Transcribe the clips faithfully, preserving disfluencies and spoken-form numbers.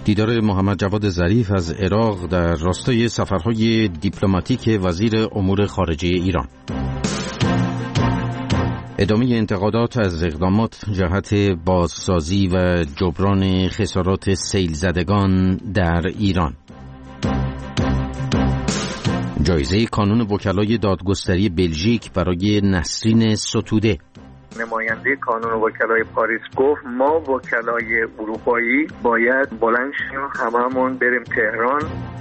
دیدار محمد جواد ظریف از عراق در راستای سفرهای دیپلماتیک وزیر امور خارجه ایران. ادامه انتقادات از اقدامات جهت بازسازی و جبران خسارات سیل زدگان در ایران. جایزه کانون وکلای دادگستری بلژیک برای نسرین ستوده. نماینده کانون وکلای پاریس گفت ما وکلای اروپایی باید بلند شیم هممون بریم تهران.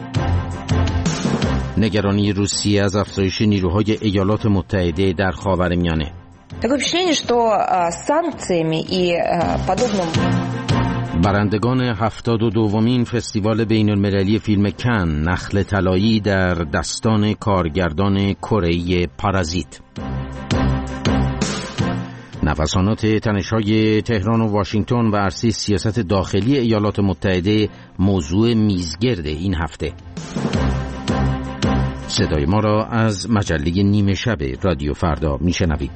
نگرانی روسیه از افزایش نیروهای ایالات متحده در خاورمیانه. Такое впечатление, что санкциями и подобным. برندگان هفتاد و دومین فستیوال بین المللی فیلم کن نخل طلایی در دستان کارگردان کره‌ای پارازیت. نوسانات تنش‌های تهران و واشنگتن و عرصه سیاست داخلی ایالات متحده موضوع میزگرد این هفته. صدای ما را از مجله نیمه شب رادیو فردا میشنوید.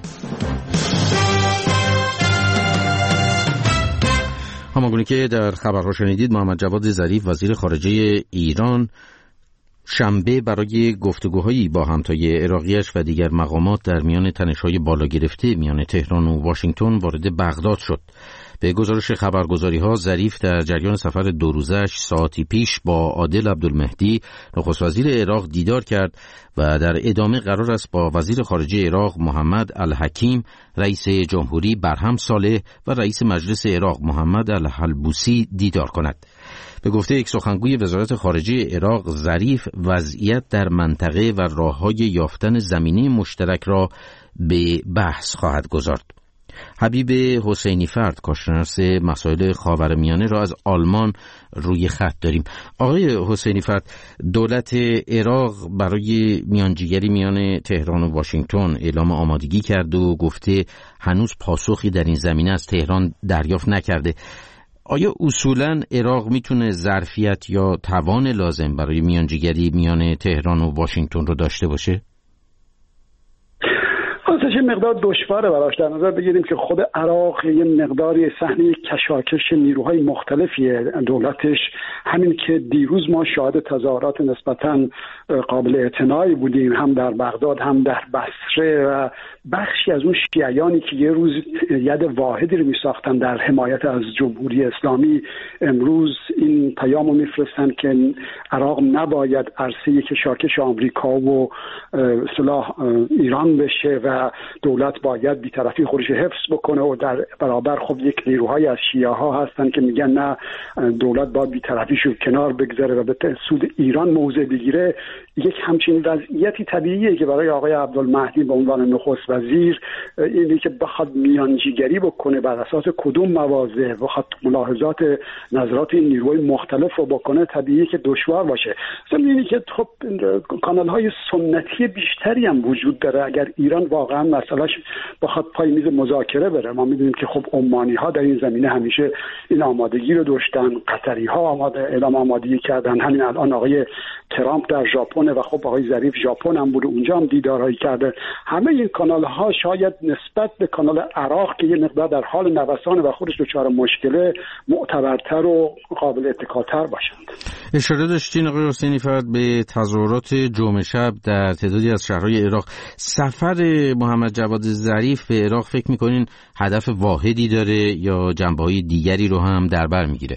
همانگونه که در خبرها شنیدید، محمد جواد ظریف وزیر خارجه ایران شنبه برای گفتگوهایی با همتای عراقیش و دیگر مقامات در میان تنش‌های بالا گرفته میان تهران و واشنگتن وارد بغداد شد. به گزارش خبرگزاری‌ها، ظریف در جریان سفر دو روزش ساعتی پیش با عادل عبدالمهدی نخست وزیر عراق دیدار کرد و در ادامه قرار است با وزیر خارجه عراق محمد الحکیم، رئیس جمهوری برهم صالح و رئیس مجلس عراق محمد الحلبوسی دیدار کند. به گفته یک سخنگوی وزارت خارجه عراق، ظریف وضعیت در منطقه و راه‌های یافتن زمینه مشترک را به بحث خواهد گذارد. حبیب حسینی فرد، کارشناس مسائل خاورمیانه، را از آلمان روی خط داریم. آقای حسینی فرد، دولت عراق برای میانجیگری میان تهران و واشنگتن اعلام آمادگی کرد و گفته هنوز پاسخی در این زمینه از تهران دریافت نکرده. آیا اصولاً عراق میتونه ظرفیت یا توان لازم برای میانجیگری میان تهران و واشنگتن رو داشته باشه؟ خودش یه مقدار دشواره براش. در نظر بگیریم که خود عراق یه مقداری صحنه کشاکش نیروهای مختلفیه دولتش. همین که دیروز ما شاهد تظاهرات نسبتاً قابل اعتنایی بودیم، هم در بغداد هم در بصره، و بخشی از اون شیعیانی که یه روز ید واحدی رو میساختن در حمایت از جمهوری اسلامی، امروز این پیامو میفرستن که عراق نباید عرصه کشاکش آمریکا و اصطلاح ایران بشه و دولت باید بی‌طرفی خودش حفظ بکنه، و در برابر خب یک نیروهای از شیعه ها هستن که میگن نه، دولت باید بی‌طرفیشو کنار بگذاره و به سود ایران موضع بگیره. یک همچین وضعیتی طبیعیه که برای آقای عبدالمهدی به عنوان نخست وزیر اینی که بخواد میانجیگری بکنه بر اساس کدوم مواضع، بخواد ملاحظات نظرات این نیروهای مختلف رو بکنه، طبیعیه که دشوار باشه. مثلا اینی که خب کانال‌های سنتی بیشتری هم وجود داره. اگر ایران واقعا مسئلهش بخواد پای میز مذاکره بره، ما میدونیم که خب عمانی‌ها در این زمینه همیشه این آمادگی رو داشتن، قطری‌ها آماده اعلام آمادگی کردن، همین الان آقای ترامپ در ژاپن و خب آقای ظریف ژاپن هم بود، اونجا هم دیدارهایی کرده. همه این کانال ها شاید نسبت به کانال عراق که یه مقدار در حال نوسان و خودش دچار مشکله، معتبرتر و قابل اتکاتر باشند. اشاره داشتین آقای حسینی فرد به تظاهرات جمعه شب در تعدادی از شهرهای عراق. سفر محمد جواد ظریف به عراق فکر میکنین هدف واحدی داره یا جنبه‌های دیگری رو هم در بر میگیره؟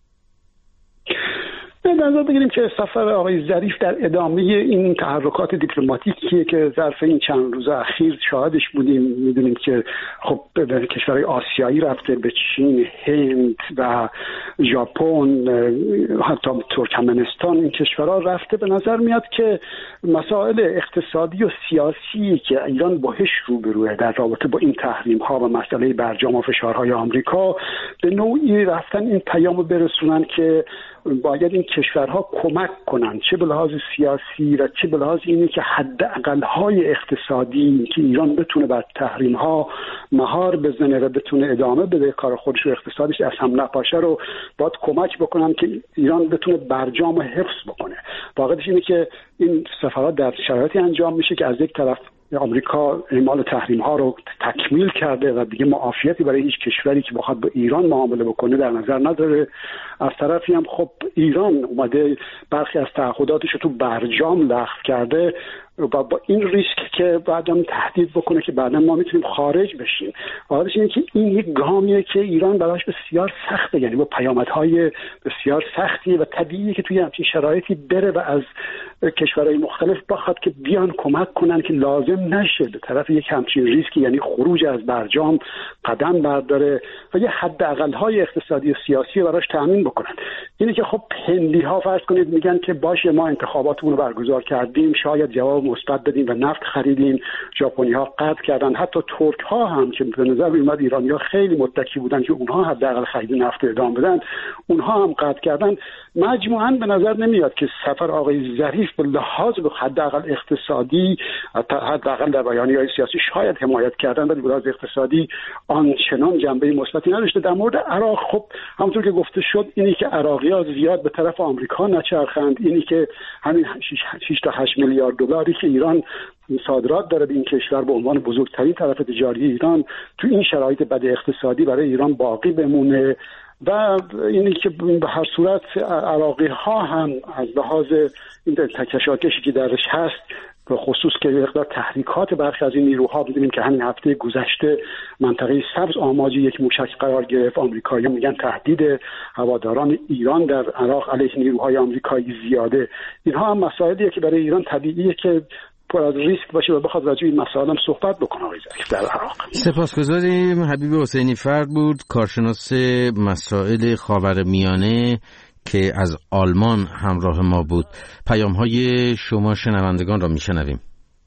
در نظر بگیریم که سفر آقای ظریف در ادامه این تحرکات دیپلماتیکیه که ظرف این چند روز اخیر شاهدش بودیم. میدونیم که خب به کشورهای آسیایی رفته، به چین، هند و ژاپن، حتی ترکمنستان، این کشورها رفته. به نظر میاد که مسائل اقتصادی و سیاسی که ایران باهاش روبروه در رابطه با این تحریم ها و مسئله برجام و فشارهای آمریکا، به نوعی رفتن این پیامو برسونن که باید این کشورها کمک کنن، چه به لحاظ سیاسی و چه به لحاظ اینی که حداقل‌های اقتصادی که ایران بتونه بر تحریم‌ها مهار بزنه و بتونه ادامه بده کار خودش و اقتصادش از هم نپاشه رو باید کمک بکنن که ایران بتونه برجام حفظ بکنه. واقعیتش اینه که این سفرات در شرایطی انجام میشه که از یک طرف آمریکا اعمال تحریم ها رو تکمیل کرده و دیگه معافیتی برای هیچ کشوری که بخواد با ایران معامله بکنه در نظر نداره. از طرفی هم خب ایران اومده برخی از تعهداتش رو تو برجام لغو کرده و با این ریسک که بعدم تهدید بکنه که بعدا ما میتونیم خارج بشیم. واقعاش اینه که این یک گامیه که ایران براش بسیار سخته، یعنی با پیامدهای بسیار سختی و طبیعیه که توی همچین شرایطی بره و از کشورهای مختلف بخواد که بیان کمک کنن که لازم نشه به طرف یک همچین ریسکی، یعنی خروج از برجام قدم برداره و یه حداقل‌های اقتصادی و سیاسی براش تامین بکنن. اینه که خب هندی‌ها فرض کنید میگن که باشه ما انتخاباتمون رو برگزار کردیم، شاید جواب مثبت بدیم و نفت خریدیم، ژاپنی‌ها قطع کردن، حتی ترک‌ها هم که به نظر میاد ایرانی‌ها خیلی متکی بودن که اونها حداقل خرید نفت ادامه بدن، اونها هم قطع کردن. مجموعاً به نظر نمیاد که سفر آقای ظریف به لحاظ به حداقل اقتصادی، حداقل در بیانیه‌های سیاسی شاید حمایت کردن، ولی به لحاظ اقتصادی آنچنان جنبه مثبتی نداشته. در مورد عراق خب همونطور که گفته شد اینی که عراقی‌ها زیاد به طرف آمریکا نچرخند، اینی که همین شش تا هشت میلیارد دلاری که ایران صادرات داره به این کشور به عنوان بزرگترین طرف تجاری ایران تو این شرایط بد اقتصادی برای ایران باقی بمونه و اینی که به هر صورت عراقی ها هم از لحاظ این کشاکشی که درش هست به خصوص که مقدار تحریکات برخی از این نیروها می‌بینیم که همین هفته گذشته منطقه سبز آماج یک موشک قرار گرفت. آمریکایی‌ها میگن تهدید هواداران ایران در عراق علیه نیروهای آمریکایی زیاده. اینها هم مسائلیه که برای ایران طبیعیه که پر از ریسک باشه و بخواد راجع به این مسائل هم صحبت بکنه آقای ظریف در عراق. سپاسگزاریم. حبیب حسینی فرد بود، کارشناس مسائل خاورمیانه که از آلمان همراه ما بود. پیام‌های شما شنوندگان را میشنویم.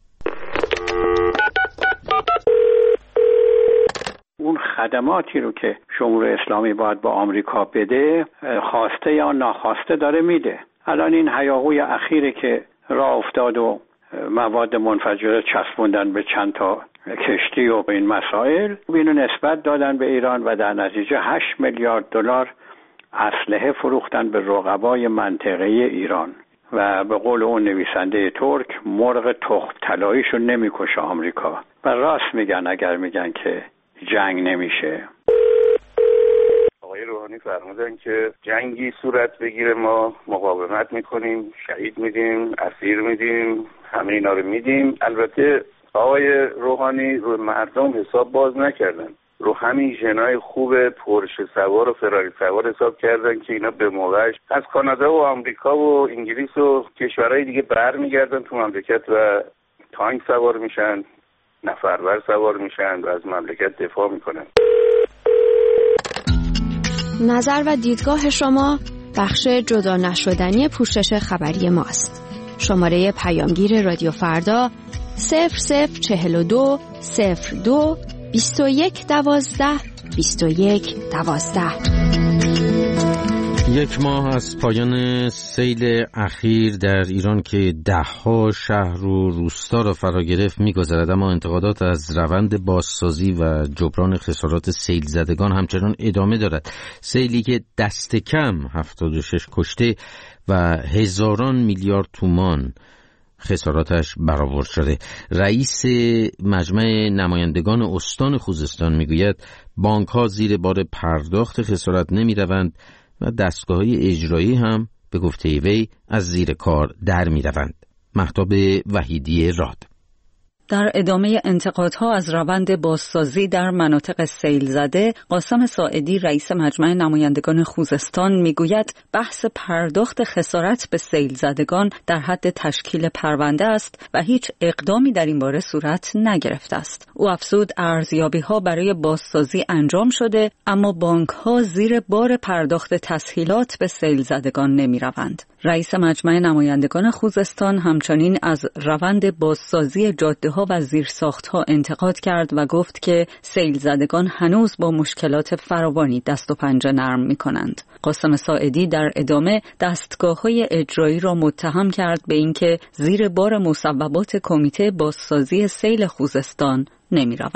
اون خدماتی رو که جمهوری اسلامی باید با آمریکا بده، خواسته یا ناخواسته داره میده. الان این هیاهوی اخیری که راه افتاد و مواد منفجره چسبوندن به چند تا کشتی و این مسائل، اینو نسبت دادن به ایران و در نتیجه هشت میلیارد دلار اسلحه فروختن به رقبای منطقه ایران و به قول اون نویسنده ترک مرغ تخم طلاییشو نمیکشه آمریکا. و راست میگن اگر میگن که جنگ نمیشه. آقای روحانی فرمودن که جنگی صورت بگیره ما مقاومت میکنیم، شهید میدیم، اسیر میدیم، همه اینا رو میدیم. البته آقای روحانی رو مردم حساب باز نکردن، رو همین ژنای خوب پورشه سوار و فراری سوار حساب کردن که اینا به موقعش از کانادا و آمریکا و انگلیس و کشورهای دیگه برمیگردن تو مملکت و تانک سوار میشن، نفرور سوار میشن و از مملکت دفاع میکنن. نظر و دیدگاه شما بخش جدا نشدنی پوشش خبری ماست. شماره پیامگیر رادیو فردا صفر صفر چهل و دو صفر دو بیست و یک دوازده بیست و یک دوازده. یک ماه از پایان سیل اخیر در ایران که دهها شهر و روستا را فرا گرفت می‌گذرد، اما انتقادات از روند بازسازی و جبران خسارات سیل زدگان همچنان ادامه دارد. سیلی که دست کم هفتاد و شش کشته و هزاران میلیارد تومان خساراتش برآورد شده. رئیس مجمع نمایندگان استان خوزستان میگوید بانک‌ها زیر بار پرداخت خسارت نمی‌روند و دستگاه‌های اجرایی هم به گفته وی از زیر کار در می‌روند. مهتاب وحیدی راد. در ادامه انتقادها از روند بازسازی در مناطق سیل زده، قاسم ساعدی رئیس مجمع نمایندگان خوزستان میگوید بحث پرداخت خسارت به سیل زدگان در حد تشکیل پرونده است و هیچ اقدامی در این باره صورت نگرفته است. او افزود ارزیابی‌ها برای بازسازی انجام شده، اما بانک‌ها زیر بار پرداخت تسهیلات به سیل زدگان نمی‌روند. رئیس مجمع نمایندگان خوزستان همچنین از روند بازسازی جاده‌ها و زیرساخت‌ها انتقاد کرد و گفت که سیل زدگان هنوز با مشکلات فراوانی دست و پنجه نرم می‌کنند. قاسم ساعدی در ادامه دستگاه‌های اجرایی را متهم کرد به اینکه زیر بار مصوبات کمیته بازسازی سیل خوزستان نمی‌روند.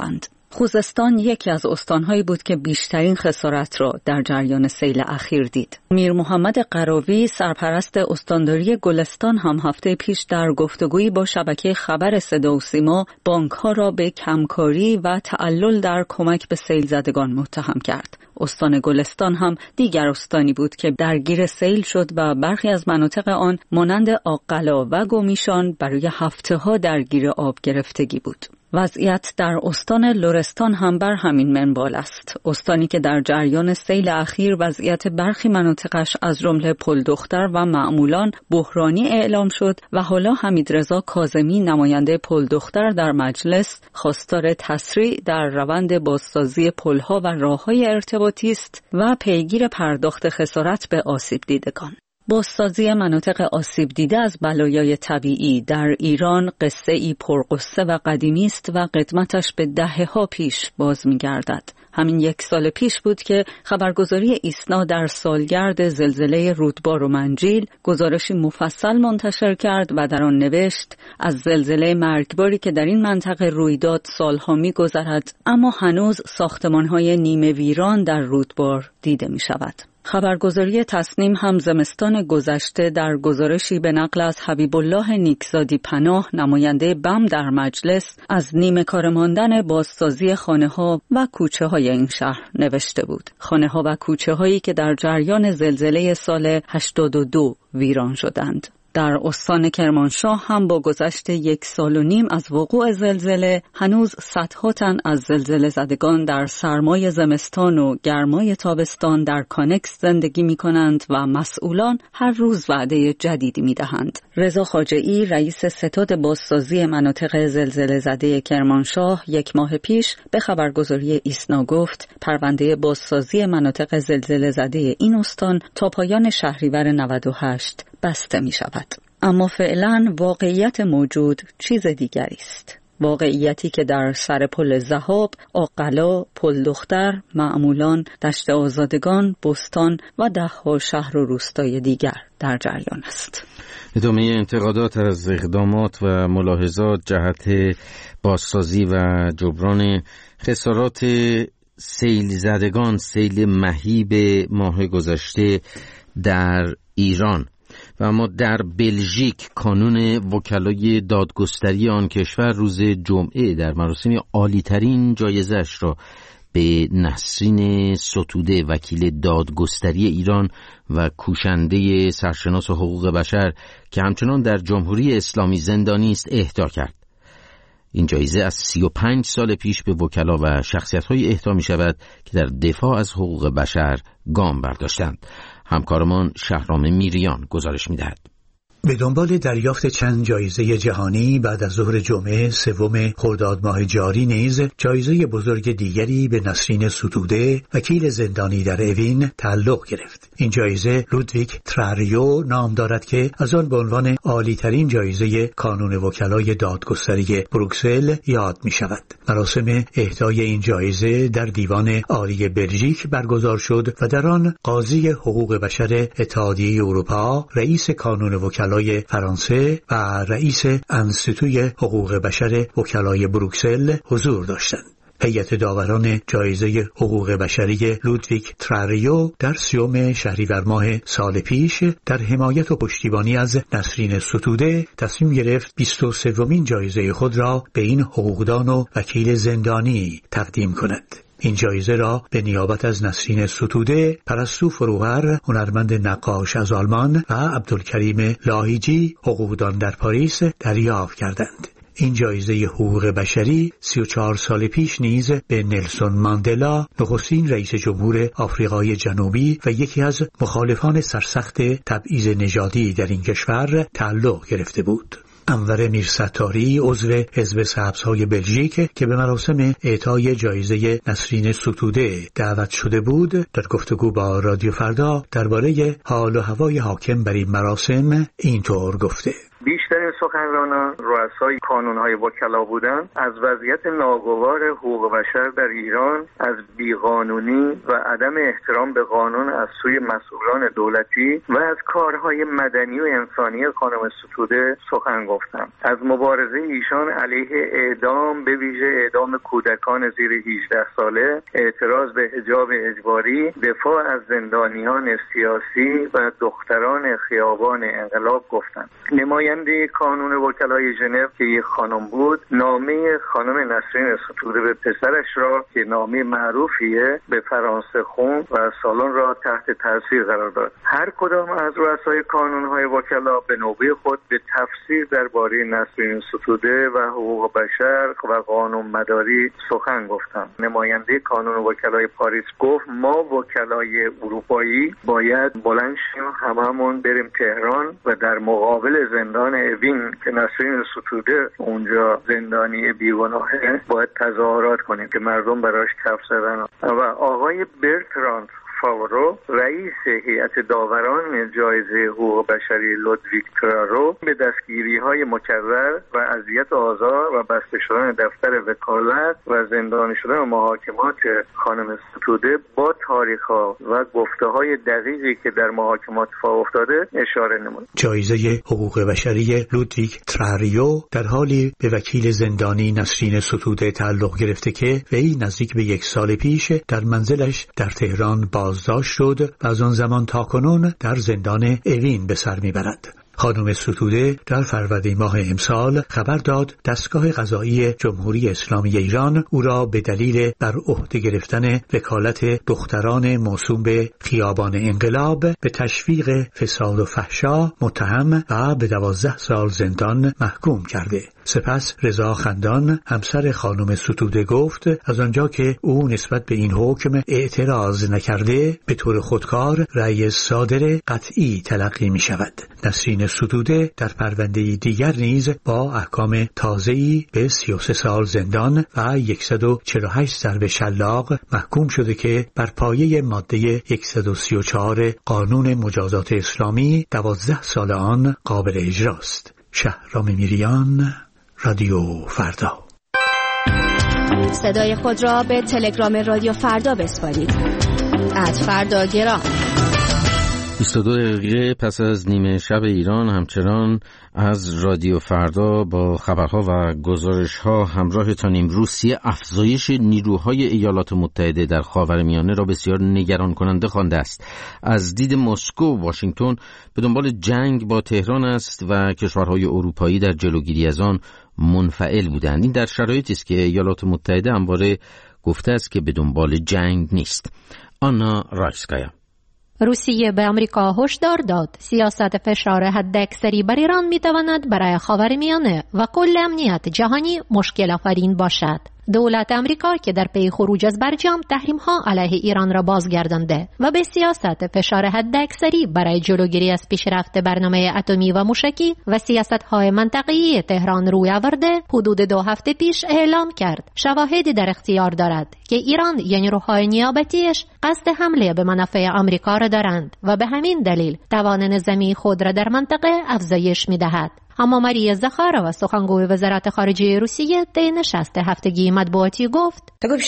خوزستان یکی از استانهایی بود که بیشترین خسارت را در جریان سیل اخیر دید. میر محمد قراوی سرپرست استانداری گلستان هم هفته پیش در گفتگویی با شبکه خبر صدا و سیما بانک‌ها را به کمکاری و تعلل در کمک به سیل زدگان متهم کرد. استان گلستان هم دیگر استانی بود که درگیر سیل شد و برخی از مناطق آن مانند آقلا و گومیشان برای هفته‌ها درگیر آب گرفتگی بود. وضعیت در استان لرستان هم بر همین منوال است. استانی که در جریان سیل اخیر وضعیت برخی مناطقش از جمله پلدختر و معمولان بحرانی اعلام شد و حالا حمیدرضا کاظمی نماینده پلدختر در مجلس خواستار تسریع در روند بازسازی پلها و راههای ارتباطی است و پیگیر پرداخت خسارت به آسیب دیدگان. بازسازی مناطق آسیب دیده از بلایای طبیعی در ایران قصه ای پرقصه و قدیمی است و قدمتش به دهه‌ها پیش باز می‌گردد. همین یک سال پیش بود که خبرگزاری ایسنا در سالگرد زلزله رودبار و منجیل گزارشی مفصل منتشر کرد و در آن نوشت از زلزله مرگباری که در این منطقه روی داد سالها می‌گذرد، اما هنوز ساختمان‌های نیمه ویران در رودبار دیده می‌شود. خبرگزاری تصنیم هم زمستان گذشته در گزارشی به نقل از حبیب الله نیکزادی پناه نماینده بم در مجلس از نیمه کار ماندن بازسازی خانه‌ها و کوچه‌های این شهر نوشته بود. خانه‌ها و کوچه‌هایی که در جریان زلزله سال هشتاد و دو ویران شدند. در استان کرمانشاه هم با گذشت یک سال و نیم از وقوع زلزله هنوز صدها تن از زلزله زدگان در سرمای زمستان و گرمای تابستان در کانکس زندگی می کنند و مسئولان هر روز وعده جدیدی می دهند. رضا خاجه‌ای رئیس ستاد بازسازی مناطق زلزله زده کرمانشاه یک ماه پیش به خبرگزاری ایسنا گفت پرونده بازسازی مناطق زلزله زده این استان تا پایان شهریور نود و هشت بسته می شود. اما فعلا واقعیت موجود چیز دیگری است. واقعیتی که در سر پل ذهاب، آقلا، پل دختر، معمولان، دشت آزادگان، بستان و ده‌ها شهر و روستای دیگر در جریان است. ادامه انتقادات از اقدامات و ملاحظات جهت بازسازی و جبران خسارات سیل زدگان، سیل مهیب ماه گذشته در ایران. و اما در بلژیک کانون وکلای دادگستری آن کشور روز جمعه در مراسم عالی‌ترین جایزه‌اش را به نسرین ستوده وکیل دادگستری ایران و کوشنده سرشناس حقوق بشر که همچنان در جمهوری اسلامی زندانی است اهدا کرد. این جایزه از سی و پنج سال پیش به وکلا و شخصیت‌های اهدا می‌شود که در دفاع از حقوق بشر گام برداشتند. همکارمان شهرام میریان گزارش می‌دهد. به دنبال دریافت چند جایزه جهانی بعد از ظهر جمعه سوم خرداد ماه جاری نیز جایزه بزرگ دیگری به نسرین ستوده وکیل زندانی در اوین تعلق گرفت. این جایزه لودویگ تراریو نام دارد که از آن به عنوان عالی‌ترین جایزه کانون وکلای دادگستری بروکسل یاد می شود. مراسم اهدای این جایزه در دیوان عالی بلژیک برگزار شد و در آن قاضی حقوق بشر اتحادیه اروپا، رئیس کانون وکلای فرانسه و رئیس انستیتوی حقوق بشر وکلای بروکسل حضور داشتند. هیئت داوران جایزه حقوق بشری لودویگ تراریو در سیوم شهریور ماه سال پیش در حمایت و پشتیبانی از نسرین ستوده تصمیم گرفت بیست و سومین جایزه خود را به این حقوقدان و وکیل زندانی تقدیم کند. این جایزه را به نیابت از نسرین ستوده، پرستو فروهر هنرمند نقاش از آلمان و عبدالکریم لاهیجی حقوقدان در پاریس دریافت کردند. این جایزه حقوق بشری سی و چهار سال پیش نیز به نلسون ماندلا، نخستین رئیس جمهور آفریقای جنوبی و یکی از مخالفان سرسخت تبعیض نژادی در این کشور تعلق گرفته بود. انور میرستاری عضو حزب سبزهای بلژیک که به مراسم اعطای جایزه نسرین ستوده دعوت شده بود در گفتگو با رادیو فردا درباره حال و هوای حاکم بر این مراسم اینطور گفته: بیشترین سخنرانان رؤسای کانونهای وکلا بودند. از وضعیت ناگوار حقوق بشر در ایران، از بیقانونی و عدم احترام به قانون از سوی مسئولان دولتی و از کارهای مدنی و انسانی خانم ستوده سخن گفتم. از مبارزه ایشان علیه اعدام، به ویژه اعدام کودکان زیر هجده ساله، اعتراض به حجاب اجباری، دفاع از زندانیان سیاسی و دختران خیابان انقلاب گفتند. نماینده کانون وکلای ژنو که یک خانم بود، نامه خانم نسرین ستوده به پسرش را که نامه معروفیه به فرانسه خوند و سالن را تحت تاثیر قرار داد. هر کدام از رؤسای کانونهای وکلا به نوبه خود به تفسیر درباره نسرین ستوده و حقوق بشر و قانون مداری سخن گفتند. نماینده کانون وکلای پاریس گفت ما وکلای اروپایی باید بلند شیم، هممون بریم تهران و در مقابل زندان اوین که نسرین ستوده اونجا زندانی بیگناهه باید تظاهرات کنیم که مردم براش کف زدن. و آقای برتراند فاورو، رئیس هیئت داوران جایزه حقوق بشری لودویگ ترارو، به دستگیری‌های مکرر و اذیت آزار و بسته شدن دفتر وکالت و زندانی شدن محاکمات خانم ستوده با تاریخ‌ها و گفته‌های دقیقی که در محاکمات اتفاق افتاده اشاره نمود. جایزه حقوق بشری لودویگ تراریو در حالی به وکیل زندانی نسرین ستوده تعلق گرفته که وی نزدیک به یک سال پیش در منزلش در تهران با بازداشت شد و از آن زمان تا کنون در زندان اوین به سر میبرد. خانم ستوده در فروردین ماه امسال خبر داد دستگاه قضایی جمهوری اسلامی ایران او را به دلیل بر عهده گرفتن وکالت دختران موسوم به خیابان انقلاب به تشویق فساد و فحشا متهم و به دوازده سال زندان محکوم کرده. سپس رضا خندان همسر خانم ستوده گفت از آنجا که او نسبت به این حکم اعتراض نکرده به طور خودکار رأی صادر قطعی تلقی می شود. نسرین ستوده در پرونده دیگر نیز با احکام تازه‌ای به سی و سه سال زندان و صد و چهل و هشت ضرب شلاق محکوم شده که بر پایه ماده صد و سی و چهار قانون مجازات اسلامی دوازده سال آن قابل اجراست. شهرام میریان، رادیو فردا. صدای خود را به تلگرام رادیو فردا بسپارید. ات فردا گرام. بیست و دو دقیقه پس از نیمه شب ایران همچنان از رادیو فردا با خبرها و گزارش‌ها همراهتانیم. روسیه افزایش نیروهای ایالات متحده در خاورمیانه را بسیار نگران کننده خوانده است. از دید مسکو، واشنگتن به دنبال جنگ با تهران است و کشورهای اروپایی در جلوگیری از آن منفعل بودند. این در شرایطی است که ایالات متحده همواره گفته است که به دنبال جنگ نیست. آنا رایسکایا. روسیه به آمریکا هشدار داد سیاست فشار حداکثری بر ایران می‌تواند برای خاورمیانه و کل امنیت جهانی مشکل آفرین باشد. دولت آمریکا که در پی خروج از برجام تحریم‌ها علیه ایران را بازگردانده و به سیاست فشار حداکثری برای جلوگیری از پیشرفت برنامه اتمی و موشکی و سیاست‌های منطقه‌ای تهران روی آورده، حدود دو هفته پیش اعلام کرد شواهدی در اختیار دارد که ایران یا نیروهای نیابتیش قصد حمله به منافع آمریکا را دارند و به همین دلیل توان نظامی خود را در منطقه افزایش می‌دهد. اما ماریا زخارова، سخنگوی وزارت خارجه روسیه، طی نشست هفتگی مطبوعاتی گفت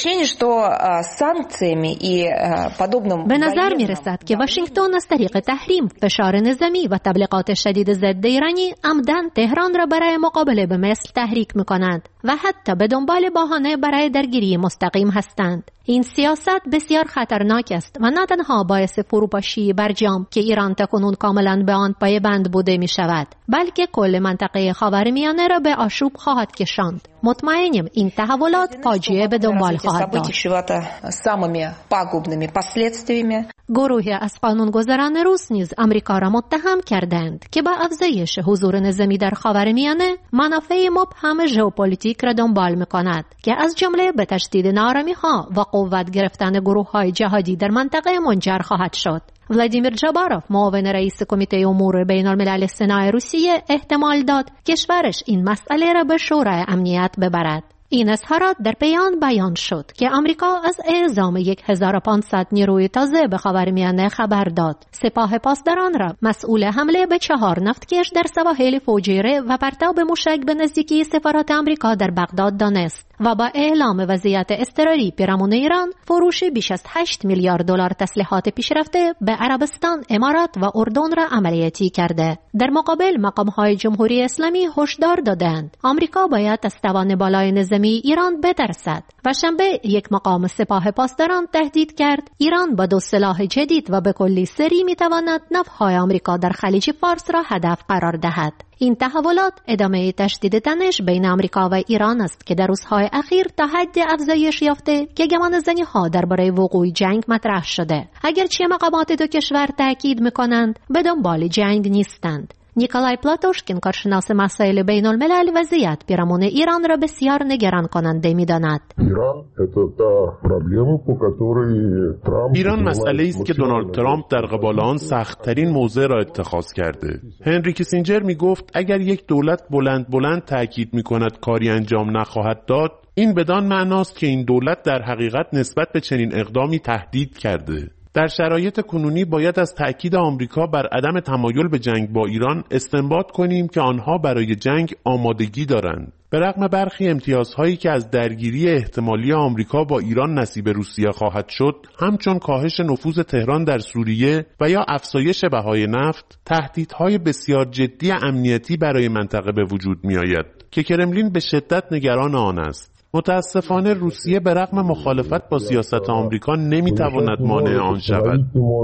به نظر می رسد که واشنگتن از طریق تحریم، فشار نظامی و تبلیغات شدید ضد ایرانی عمدن تهران را برای مقابله به مثل تحریک می کنند و حتی به دنبال بهانه برای درگیری مستقیم هستند. این سیاست بسیار خطرناک است و نه تنها باعث فروپاشی برجام که ایران تاکنون کاملا به آن پایبند بوده می شود، بلکه کل منطقه خاورمیانه را به آشوب خواهد کشاند. مطمئنیم این تحولات فاجعه به دنبال خواهد داشت. گروهی از قانونگذاران روس نیز آمریکا را متهم کردند که با افزایش حضور نظامی در خاورمیانه منافع مبهم ژئوپلیتیک را دنبال می‌کند که از جمله به تشدید ناآرامی‌ها و قوت گرفتن گروه‌های جهادی در منطقه منجر خواهد شد. ولادیمیر جاباروف، معاون رئیس کمیته امور بین الملل سنا روسیه، احتمال داد کشورش این مسئله را به شورای امنیت ببرد. این اظهارات در پیان بیان شد که آمریکا از اعزام هزار و پانصد نیروی تازه به خاورمیانه خبر داد. سپاه پاسداران را مسئول حمله به چهار نفتکش در سواحل فوجیره و پرتاب موشک به نزدیکی سفارت آمریکا در بغداد دانست و با اعلام وضعیت اضطراری پیرامون ایران فروش بیش از هشت میلیارد دلار تسلیحات پیشرفته به عربستان، امارات و اردن را عملیاتی کرده. در مقابل مقام‌های جمهوری اسلامی هشدار دادند آمریکا باید از توان بالای نظامی ایران بترسد و شنبه یک مقام سپاه پاسداران تهدید کرد ایران با دو سلاح جدید و به کلی سری میتواند نفهای آمریکا در خلیج فارس را هدف قرار دهد. این تحولات ادامه تشدید تنش بین آمریکا و ایران است که در روزهای اخیر تا حد افزایش یافته که گمانه‌زنی‌ها درباره وقوع جنگ مطرح شده. اگرچه مقامات دو کشور تاکید می‌کنند به دنبال جنگ نیستند. نیکولای پلاتوشکین، کارشناس مسائل بین الملل، وضعیت پیرامون ایران را بسیار نگران کننده می‌داند. ایران مسئله است که دونالد ترامپ در قبال آن سخت‌ترین موضع را اتخاذ کرده. هنری کیسینجر می‌گفت اگر یک دولت بلند بلند تاکید می‌کند کاری انجام نخواهد داد، این بدان معناست که این دولت در حقیقت نسبت به چنین اقدامی تهدید کرده. در شرایط کنونی باید از تأکید آمریکا بر عدم تمایل به جنگ با ایران استنباط کنیم که آنها برای جنگ آمادگی دارند. به رغم برخی امتیازهایی که از درگیری احتمالی آمریکا با ایران نصیب روسیه خواهد شد، همچون کاهش نفوذ تهران در سوریه و یا افزایش بهای نفت، تهدیدهای بسیار جدی امنیتی برای منطقه به وجود می آید که کرملین به شدت نگران آن است. متاسفانه روسیه به رغم مخالفت با سیاست آمریکا نمیتواند مانع آن شود.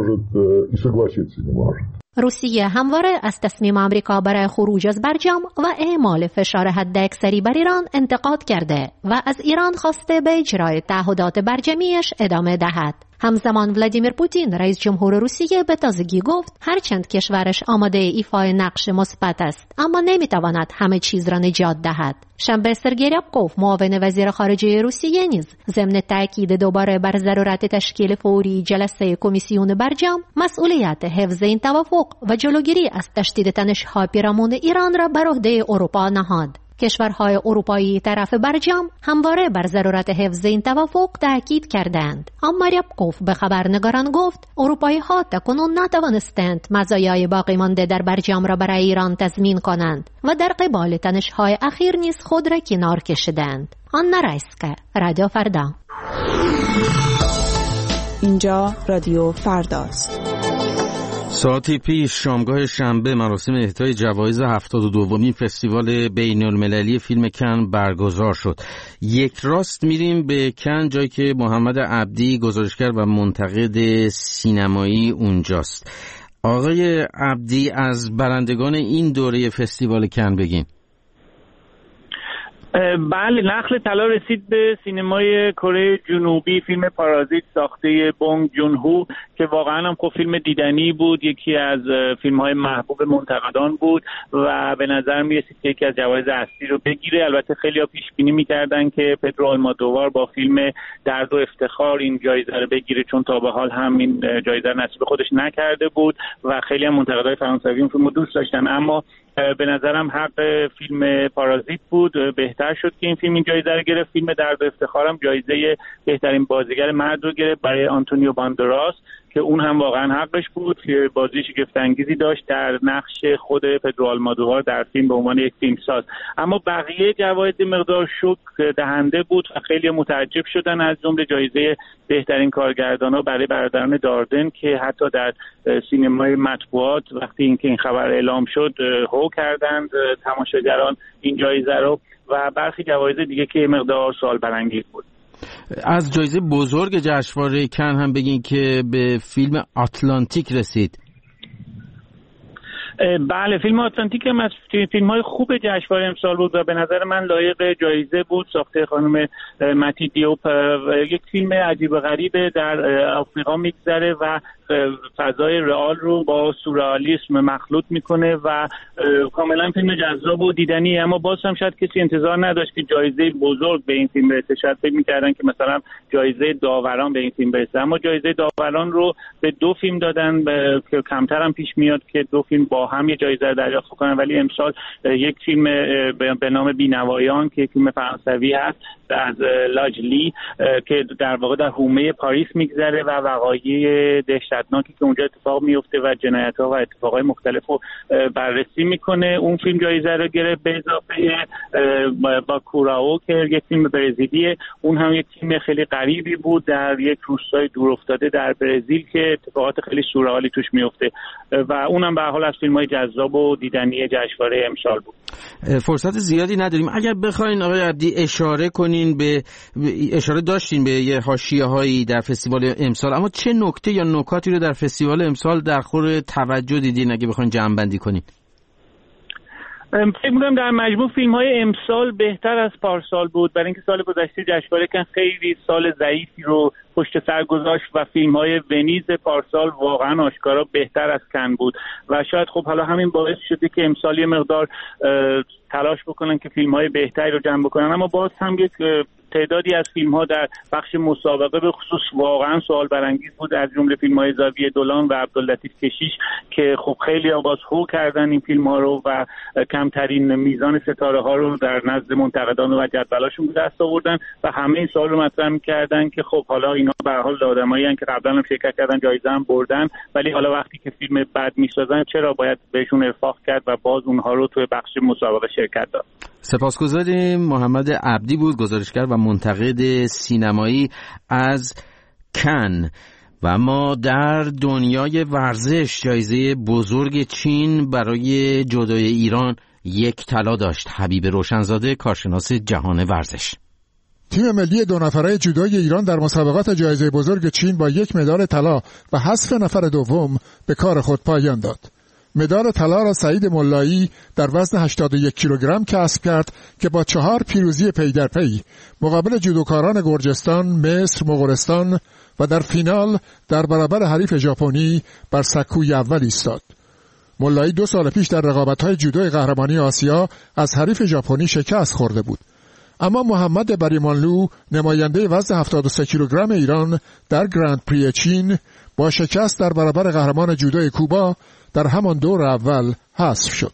روسیه همواره از تصمیم آمریکا برای خروج از برجام و اعمال فشار حداکثری بر ایران انتقاد کرده و از ایران خواسته به اجرای تعهدات برجامیش ادامه دهد. همزمان ولادیمیر پوتین، رئیس جمهور روسیه، به تازگی گفت هرچند کشورش آماده ایفای نقش مثبت است، اما نمیتواند همه چیز را نجات دهد. شنبه سرگئی ریابکوف، معاون وزیر خارجه روسیه، نیز ضمن تاکید دوباره بر ضرورت تشکیل فوری جلسه کمیسیون برجام، مسئولیت حفظ این توافق و جلوگیری از تشدید تنش‌ها پیرامون ایران را بر عهده اروپا نهاد. کشورهای اروپایی طرف برجام همواره بر ضرورت حفظ این توافق تاکید کردند. اما ریابکوف به خبرنگاران گفت اروپایی‌ها تاکنون نتوانستند مزایای باقی مانده در برجام را برای ایران تضمین کنند و در قبال تنش‌های اخیر نیز خود را کنار کشیدند. آنا رایسکا، رادیو فردا. اینجا رادیو فرداست. ساعتی پیش شامگاه شنبه مراسم اهدای جوایز هفتاد و دومین فستیوال بین المللی فیلم کن برگزار شد. یک راست میریم به کن، جایی که محمد عبدی، گزارشگر و منتقد سینمایی اونجاست. آقای عبدی، از برندگان این دوره فستیوال کن بگین. بله، نخل طلا رسید به سینمای کره جنوبی. فیلم پارازیت ساخته بونگ جون هو که واقعا هم خب فیلم دیدنی بود، یکی از فیلم‌های محبوب منتقدان بود و به نظر می‌رسید که یکی از جوایز اصلی رو بگیره. البته خیلی‌ها پیش بینی می‌کردن که پدرو آلمودوار با فیلم درد و افتخار این جایزه رو بگیره، چون تا به حال هم این جایزه نصیب خودش نکرده بود و خیلی هم منتقدای فرانسوی این فیلم رو دوست داشتن. اما به نظرم حق فیلم پارازیت بود. بهتر شد که این فیلم این جایزه رو گرفت. فیلم درد و افتخارم جایزه بهترین بازیگر مرد رو گرفت برای آنتونیو باندراس که اون هم واقعا حقش بود، که بازی شگفت انگیزی داشت در نقش خود پدرو آلمودوار در فیلم به عنوان یک فیلمساز. اما بقیه جوایز مقدار شوک دهنده بود و خیلی متعجب شدن، از جمله جایزه بهترین کارگردانا برای برادران داردن که حتی در سینمای مطبوعات وقتی اینکه این خبر اعلام شد هو کردند تماشاگران این جایزه رو، و برخی جوایز دیگه که مقدار سوال برانگیز بود. از جایزه بزرگ جشنواره کن هم بگین که به فیلم آتلانتیک رسید. بله، فیلم آتلانتیک هم از فیلم‌های خوب جشنواره امسال بود و به نظر من لایق جایزه بود. ساخته خانم متی دیوپ، یک فیلم عجیب و غریبه در آفریقا میگذره و فضای رئال رو با سورئالیسم مخلوط میکنه و کاملا فیلم جذاب و دیدنی. اما باز هم شاید کسی انتظار نداشت که جایزه بزرگ به این فیلم برسه. شاید فکر میکردن که مثلا جایزه داوران به این فیلم برسه، اما جایزه داوران رو به دو فیلم دادن که کمتر هم پیش میاد که دو فیلم با هم یه جایزه رو دریافت کنن. ولی امسال یک فیلم به نام بینوایان که فیلم فرانسوی هست از لاجلی که در واقع در حومه پاریس میگذره و وقایع دهشتناکی که اونجا اتفاق میفته و جنایت‌ها و اتفاقای مختلف رو بررسی میکنه، اون فیلم جایزه رو گرفت. به اضافه با کوراو که یک فیلم برزیلیه، اون هم یک فیلم خیلی غریبی بود در یک روستای دورافتاده در برزیل که اتفاقات خیلی سورئالی توش میفته و اونم به هر حال از فیلم‌های جذاب و دیدنی جشنواره امسال بود. فرصت زیادی نداریم، اگر بخواین آقای عبدی اشاره کنین به اشاره داشتین به یه حاشیه‌هایی در فستیوال امسال، اما چه نکته یا نکاتی رو در فستیوال امسال در خور توجه دیدین اگه بخواین جمع‌بندی کنین؟ فکر می‌کنم در مجموع فیلم‌های امسال بهتر از پارسال بود، برای اینکه سال گذشته جشنواره کن خیلی سال ضعیفی رو پشت سر گذاشت و فیلم‌های ونیز پارسال واقعا آشکارا بهتر از کن بود و شاید خب حالا همین باعث شده که امسال یه مقدار تلاش بکنن که فیلم‌های بهتری رو جمع بکنن. اما باز هم یک تعدادی از فیلم‌ها در بخش مسابقه به خصوص واقعا سوال برانگیز بود، از جمله فیلم‌های زاویه دولان و عبداللطیف کشیش که خب خیلی آواز هو کردن این فیلم‌ها رو و کمترین میزان ستاره‌ها رو در نزد منتقدان و جدولاشون به دست آوردن و همه این سوال رو مطرح می‌کردن که خب حالا اینا به هر حال آدمایی ان که قبلا هم شرکت کردن، جایزه هم بردن، ولی حالا وقتی که فیلم بد می‌سازن چرا باید بهشون ارفاق کرد و باز اونها رو توی بخش مسابقه شرکت داد. سپاسگزاریم. محمد عبدی بود، گزارشگر و منتقد سینمایی از کن. و ما در دنیای ورزش جایزه بزرگ چین برای جودوی ایران یک طلا داشت. حبیب روشنزاده، کارشناس جهان ورزش. تیم ملی دو نفره جودوی ایران در مسابقات جایزه بزرگ چین با یک مدال طلا و حذف نفر دوم به کار خود پایان داد. مدال طلا را سعید ملایی در وزن هشتاد و یک کیلوگرم کسب کرد که با چهار پیروزی پی در پی مقابل جودوکاران گرجستان، مصر، مغولستان و در فینال در برابر حریف ژاپنی بر سکوی اول ایستاد. ملایی دو سال پیش در رقابت‌های جودوی قهرمانی آسیا از حریف ژاپنی شکست خورده بود. اما محمد بریمانلو نماینده وزن هفتاد و سه کیلوگرم ایران در گرند پری چین با شکست در برابر قهرمان جودوی کوبا در همان دور اول حذف شد.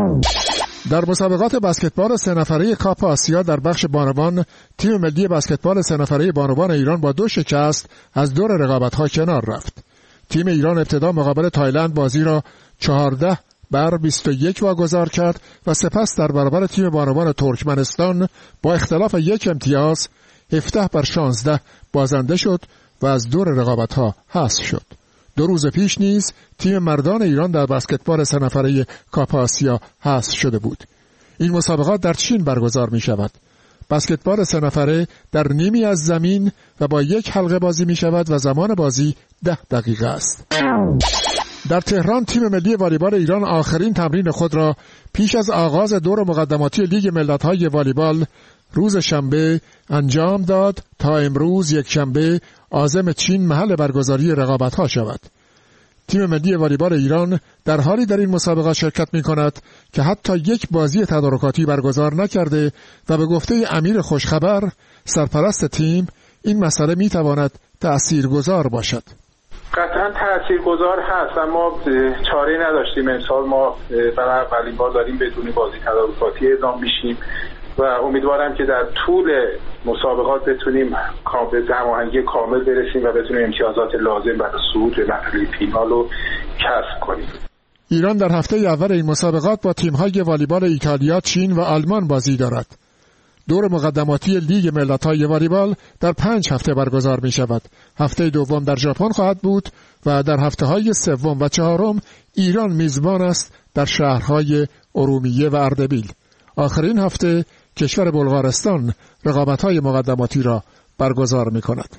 در مسابقات بسکتبال سه نفره کاپ آسیا در بخش بانوان، تیم ملی بسکتبال سه نفره بانوان ایران با دو شکست از دور رقابت‌ها کنار رفت. تیم ایران ابتدا مقابل تایلند بازی را چهارده بر بیست و یک واگذار کرد و سپس در برابر تیم بانوان ترکمنستان با اختلاف یک امتیاز هفده بر شانزده بازنده شد و از دور رقابت‌ها حذف شد. دو روز پیش نیز تیم مردان ایران در بسکتبال سه نفره کاپ آسیا حذف شده بود. این مسابقات در چین برگزار می شود. بسکتبال سه نفره در نیمی از زمین و با یک حلقه بازی می شود و زمان بازی ده دقیقه است. در تهران تیم ملی والیبال ایران آخرین تمرین خود را پیش از آغاز دور مقدماتی لیگ ملت‌های والیبال روز شنبه انجام داد تا امروز یک شنبه عازم چین محل برگزاری رقابت‌ها شود. تیم ملی والیبال ایران در حالی در این مسابقه شرکت می‌کند که حتی یک بازی تدارکاتی برگزار نکرده و به گفته امیر خوشخبر سرپرست تیم این مسئله می‌تواند تأثیرگذار باشد. قطعا تأثیرگذار هست، اما چاره‌ای نداشتیم. امسال ما برای اولین بار داریم بدون بازی تدارکاتی اعلام میشیم و امیدوارم که در طول مسابقات بتونیم به هماهنگی کامل برسیم و بتونیم امتیازات لازم برای صعود به مرحله فینال رو کسب کنیم. ایران در هفته اول این مسابقات با تیم‌های والیبال ایتالیا، چین و آلمان بازی دارد. دور مقدماتی لیگ ملت‌های والیبال در پنج هفته برگزار می شود. هفته دوم در ژاپن خواهد بود و در هفته‌های سوم و چهارم ایران میزبان است در شهرهای ارومیه و اردبیل. آخرین هفته کشور بلغارستان رقابت‌های مقدماتی را برگزار می‌کند.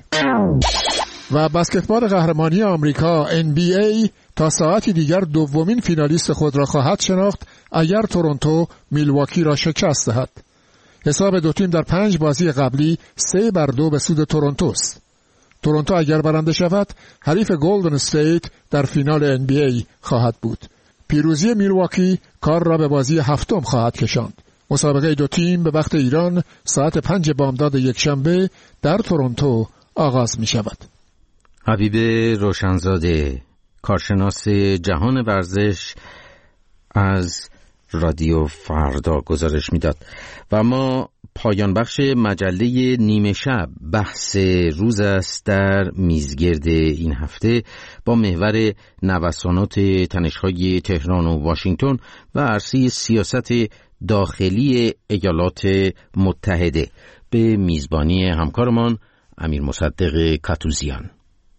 و بسکتبال قهرمانی آمریکا ان بی ای تا ساعتی دیگر دومین فینالیست خود را خواهد شناخت اگر تورنتو میلواکی را شکست دهد. حساب دو تیم در پنج بازی قبلی سه بر دو به سود تورنتوست. تورنتو اگر برنده شود حریف گلدن استیت در فینال ان بی ای خواهد بود. پیروزی میلواکی کار را به بازی هفتم خواهد کشاند. مسابقه دو تیم به وقت ایران ساعت پنج بامداد یک شنبه در تورنتو آغاز می شود. حبیب روشنزاده، کارشناس جهان ورزش، از رادیو فردا گزارش میداد. و ما پایان بخش مجله نیمه شب بحث روز است در میزگرد این هفته با محور نوسانات تنش‌های تهران و واشنگتن و عرصه سیاست داخلی ایالات متحده به میزبانی همکارمان امیر مصدق کاتوزیان.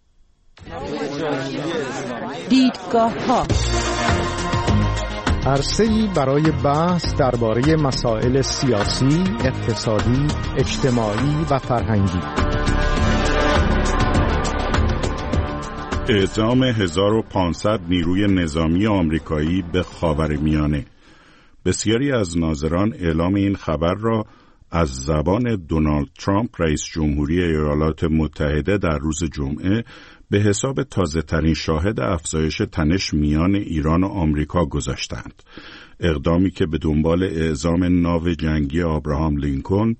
دیدگاه‌ها، عرصه‌ای برای بحث درباره مسائل سیاسی، اقتصادی، اجتماعی و فرهنگی. اعزام هزار و پانصد نیروی نظامی آمریکایی به خاورمیانه. بسیاری از ناظران اعلام این خبر را از زبان دونالد ترامپ رئیس جمهوری ایالات متحده در روز جمعه به حساب تازه‌ترین شاهد افزایش تنش میان ایران و آمریکا گذاشتند. اقدامی که به دنبال اعزام ناو جنگی آبراهام لینکلن،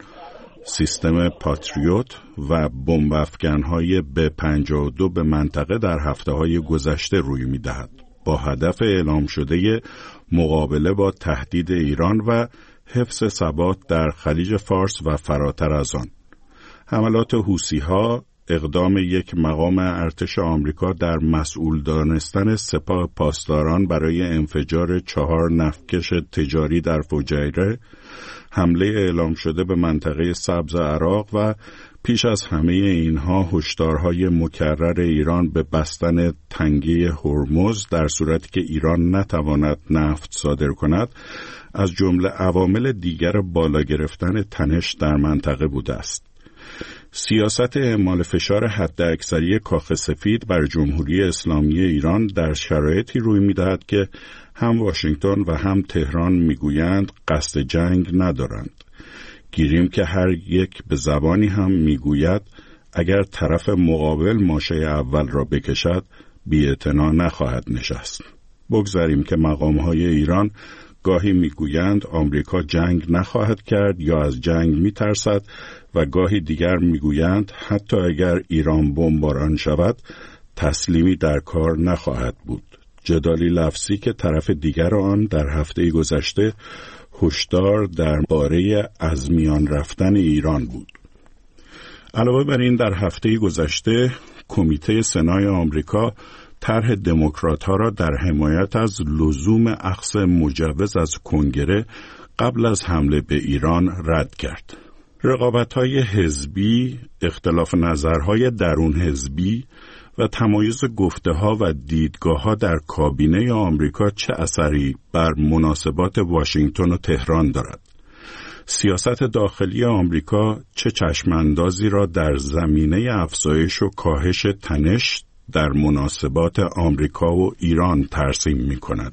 سیستم پاتریوت و بمب افکن‌های به پنجاه و دو به منطقه در هفته‌های گذشته روی می‌دهد، با هدف اعلام شده مقابله با تهدید ایران و حفظ ثبات در خلیج فارس و فراتر از آن. حملات حوثی‌ها، اقدام یک مقام ارتش آمریکا در مسئول دانستن سپاه پاسداران برای انفجار چهار نفتکش تجاری در فجیره، حمله اعلام شده به منطقه سبز عراق و پیش از همه اینها هشدارهای مکرر ایران به بستن تنگه هرمز در صورتی که ایران نتواند نفت صادر کند، از جمله عوامل دیگر بالا گرفتن تنش در منطقه بوده است. سیاست اعمال فشار حداکثری کاخ سفید بر جمهوری اسلامی ایران در شرایطی روی می‌دهد که هم واشنگتن و هم تهران میگویند قصد جنگ ندارند. گیریم که هر یک به زبانی هم میگوید اگر طرف مقابل ماشه اول را بکشد بی‌اعتنا نخواهد نشست. بگذاریم که مقام‌های ایران گاهی میگویند آمریکا جنگ نخواهد کرد یا از جنگ میترسد و گاهی دیگر میگویند حتی اگر ایران بمباران شود تسلیمی در کار نخواهد بود. جدالی لفظی که طرف دیگر آن در هفته گذشته هشدار درباره از میان رفتن ایران بود. علاوه بر این در هفته گذشته کمیته سنای آمریکا طرح دموکرات‌ها را در حمایت از لزوم اخذ مجوز از کنگره قبل از حمله به ایران رد کرد. رقابت‌های حزبی، اختلاف نظرهای درون حزبی و تمایز گفته‌ها و دیدگاه‌ها در کابینه آمریکا چه اثری بر مناسبات واشنگتن و تهران دارد؟ سیاست داخلی آمریکا چه چشماندازی را در زمینه افزایش و کاهش تنش در مناسبات آمریکا و ایران ترسیم می کند؟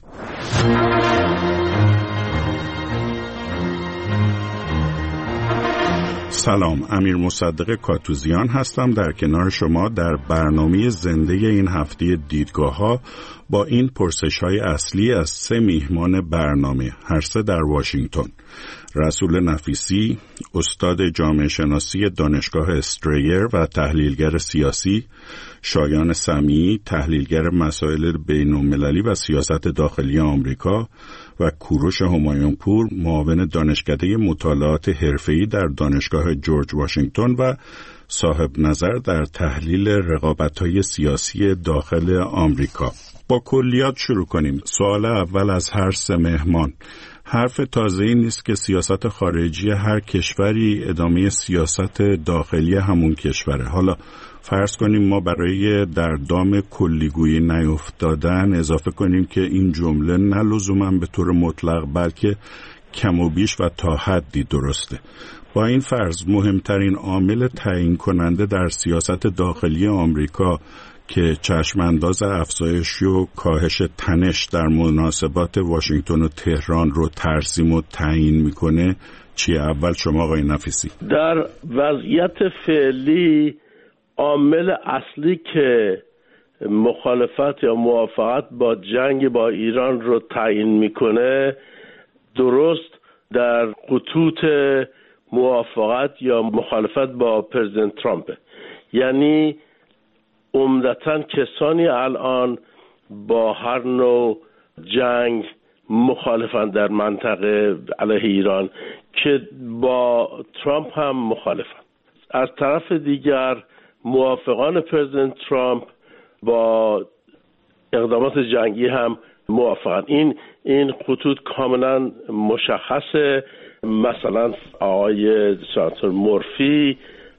سلام، امیر مصدق کاتوزیان هستم در کنار شما در برنامه زنده این هفته دیدگاه‌ها با این پرسش‌های اصلی از سه میهمان برنامه، هر سه در واشنگتن. رسول نفیسی، استاد جامعه شناسی دانشگاه استریر و تحلیلگر سیاسی، شایان سمیعی، تحلیلگر مسائل بین‌المللی و سیاست داخلی آمریکا، و کوروش همایونپور، معاون دانشکده مطالعات حرفه‌ای در دانشگاه جورج واشنگتن و صاحب نظر در تحلیل رقابت‌های سیاسی داخل آمریکا. با کلیات شروع کنیم. سوال اول از هر سه مهمان: حرف تازه‌ای نیست که سیاست خارجی هر کشوری ادامه سیاست داخلی همون کشوره. حالا فرض کنیم ما برای در دام کلیگویی نیفتادن اضافه کنیم که این جمله نه لزوما به طور مطلق بلکه کم و بیش و تا حدی درسته. با این فرض مهمترین عامل تعیین کننده در سیاست داخلی آمریکا که چشمانداز افزایش و کاهش تنش در مناسبات واشنگتن و تهران رو ترسیم و تعیین میکنه، چیه؟ اول شما آقای نفیسی. در وضعیت فعلی عامل اصلی که مخالفت یا موافقت با جنگ با ایران رو تعیین میکنه درست در خطوط موافقت یا مخالفت با پرزیدنت ترامپ، یعنی عمدتاً کسانی الان با هر نوع جنگ مخالفن در منطقه علیه ایران که با ترامپ هم مخالفن. از طرف دیگر موافقان پرزیدنت ترامپ با اقدامات جنگی هم موافقن. این این خطوط کاملا مشخصه. مثلا آقای سناتور مورفی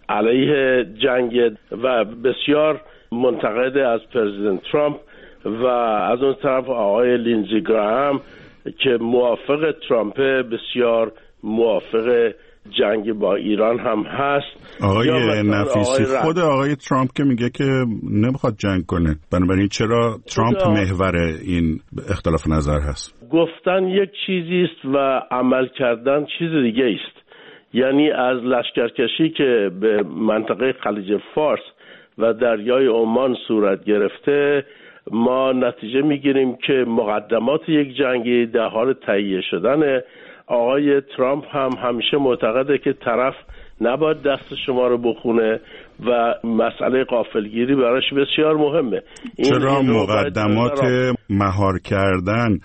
علیه جنگ و بسیار منتقد از پرزیدنت ترامپ و از اون طرف آقای لینزی گراهام که موافق ترامپ بسیار موافق جنگ با ایران هم هست. آقای نفیسی آقای خود آقای ترامپ که میگه که نمیخواد جنگ کنه، بنابراین چرا ترامپ محور این اختلاف نظر هست؟ گفتن یک چیزی است و عمل کردن چیز دیگه است. یعنی از لشکرکشی که به منطقه خلیج فارس و دریای عمان صورت گرفته ما نتیجه میگیریم که مقدمات یک جنگی در حال تهیه شدن. آقای ترامپ هم همیشه معتقده که طرف نباید دست شما رو بخونه و مسئله غافلگیری براش بسیار مهمه. چرا مقدمات مهار کردن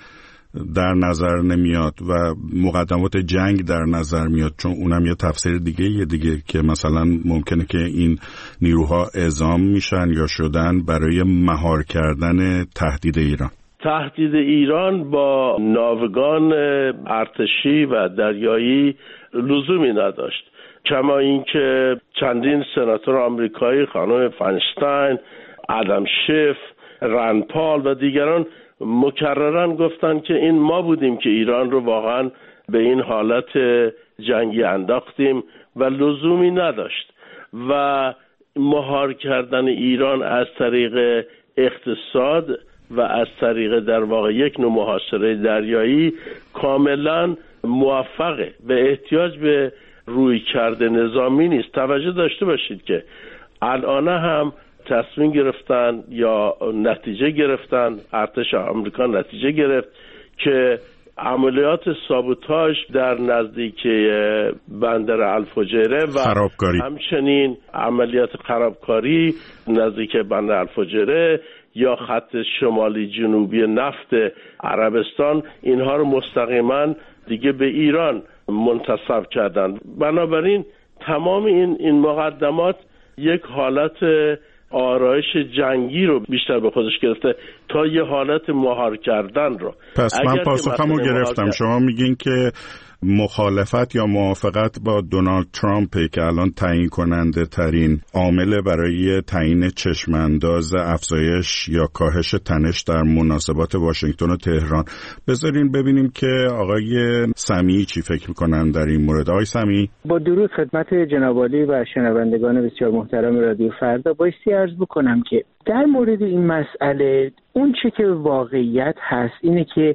در نظر نمیاد و مقدمات جنگ در نظر میاد؟ چون اونم یه تفسیر دیگه یه دیگه که مثلا ممکنه که این نیروها اعزام میشن یا شدن برای مهار کردن تهدید ایران. تهدید ایران با ناوگان ارتشی و دریایی لزومی نداشت، کما اینکه چندین سناتور آمریکایی، خانم فاینشتاین، آدم شیف، رند پال و دیگران مکررن گفتن که این ما بودیم که ایران رو واقعا به این حالت جنگی انداختیم و لزومی نداشت. و مهار کردن ایران از طریق اقتصاد و از طریق در واقع یک نوع محاصره دریایی کاملا موفقه، به احتیاج به روی کرده نظامی نیست. توجه داشته باشید که الان هم تصمیم گرفتن یا نتیجه گرفتن، ارتش آمریکا نتیجه گرفت که عملیات سابوتاژ در نزدیکی بندر الفجیره و خرابکاری. همچنین عملیات خرابکاری نزدیک بندر الفجیره یا خط شمالی جنوبی نفت عربستان، اینها رو مستقیما دیگه به ایران منتسب کردن. بنابراین تمام این این مقدمات یک حالت آرایش جنگی رو بیشتر به خودش گرفته تا یه حالت مهار کردن رو. پس من پاسخمو گرفتم. شما میگین که مخالفت یا موافقت با دونالد ترامپ که الان تعیین کننده ترین عامل برای تعیین چشمانداز افزایش یا کاهش تنش در مناسبات واشنگتن و تهران. بذارین ببینیم که آقای سمیعی چی فکر میکنن در این مورد. آقای سمیعی. با درود خدمت جناب عالی و شنوندگان بسیار محترم رادیو فردا، بایستی عرض بکنم که در مورد این مسئله اون چه که واقعیت هست اینه که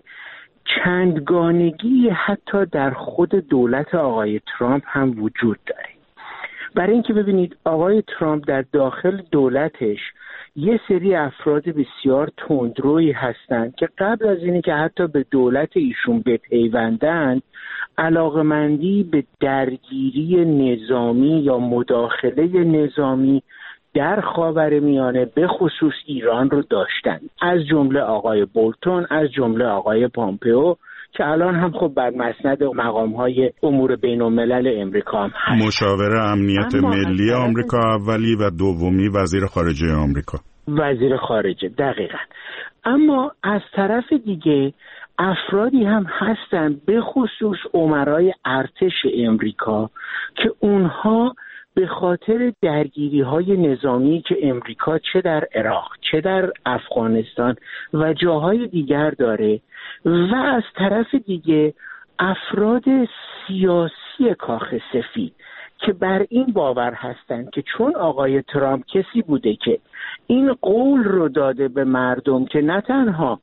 چندگانگی حتی در خود دولت آقای ترامپ هم وجود داره. برای اینکه ببینید آقای ترامپ در داخل دولتش یه سری افراد بسیار تندرویی هستند که قبل از اینی که حتی به دولت ایشون بپیوندن علاقمندی به درگیری نظامی یا مداخله نظامی در خاورمیانه به خصوص ایران رو داشتن، از جمله آقای بولتون، از جمله آقای پامپئو که الان هم خب بر مسند مقام‌های امور بین‌الملل امریکا هم هست. مشاور امنیت ملی آمریکا اولی و دومی وزیر خارجه آمریکا. وزیر خارجه دقیقاً. اما از طرف دیگه افرادی هم هستن به خصوص امرای ارتش امریکا که اونها به خاطر درگیری‌های نظامی که امریکا چه در عراق چه در افغانستان و جاهای دیگر داره و از طرف دیگه افراد سیاسی کاخ سفید که بر این باور هستند که چون آقای ترامپ کسی بوده که این قول رو داده به مردم که نه تنها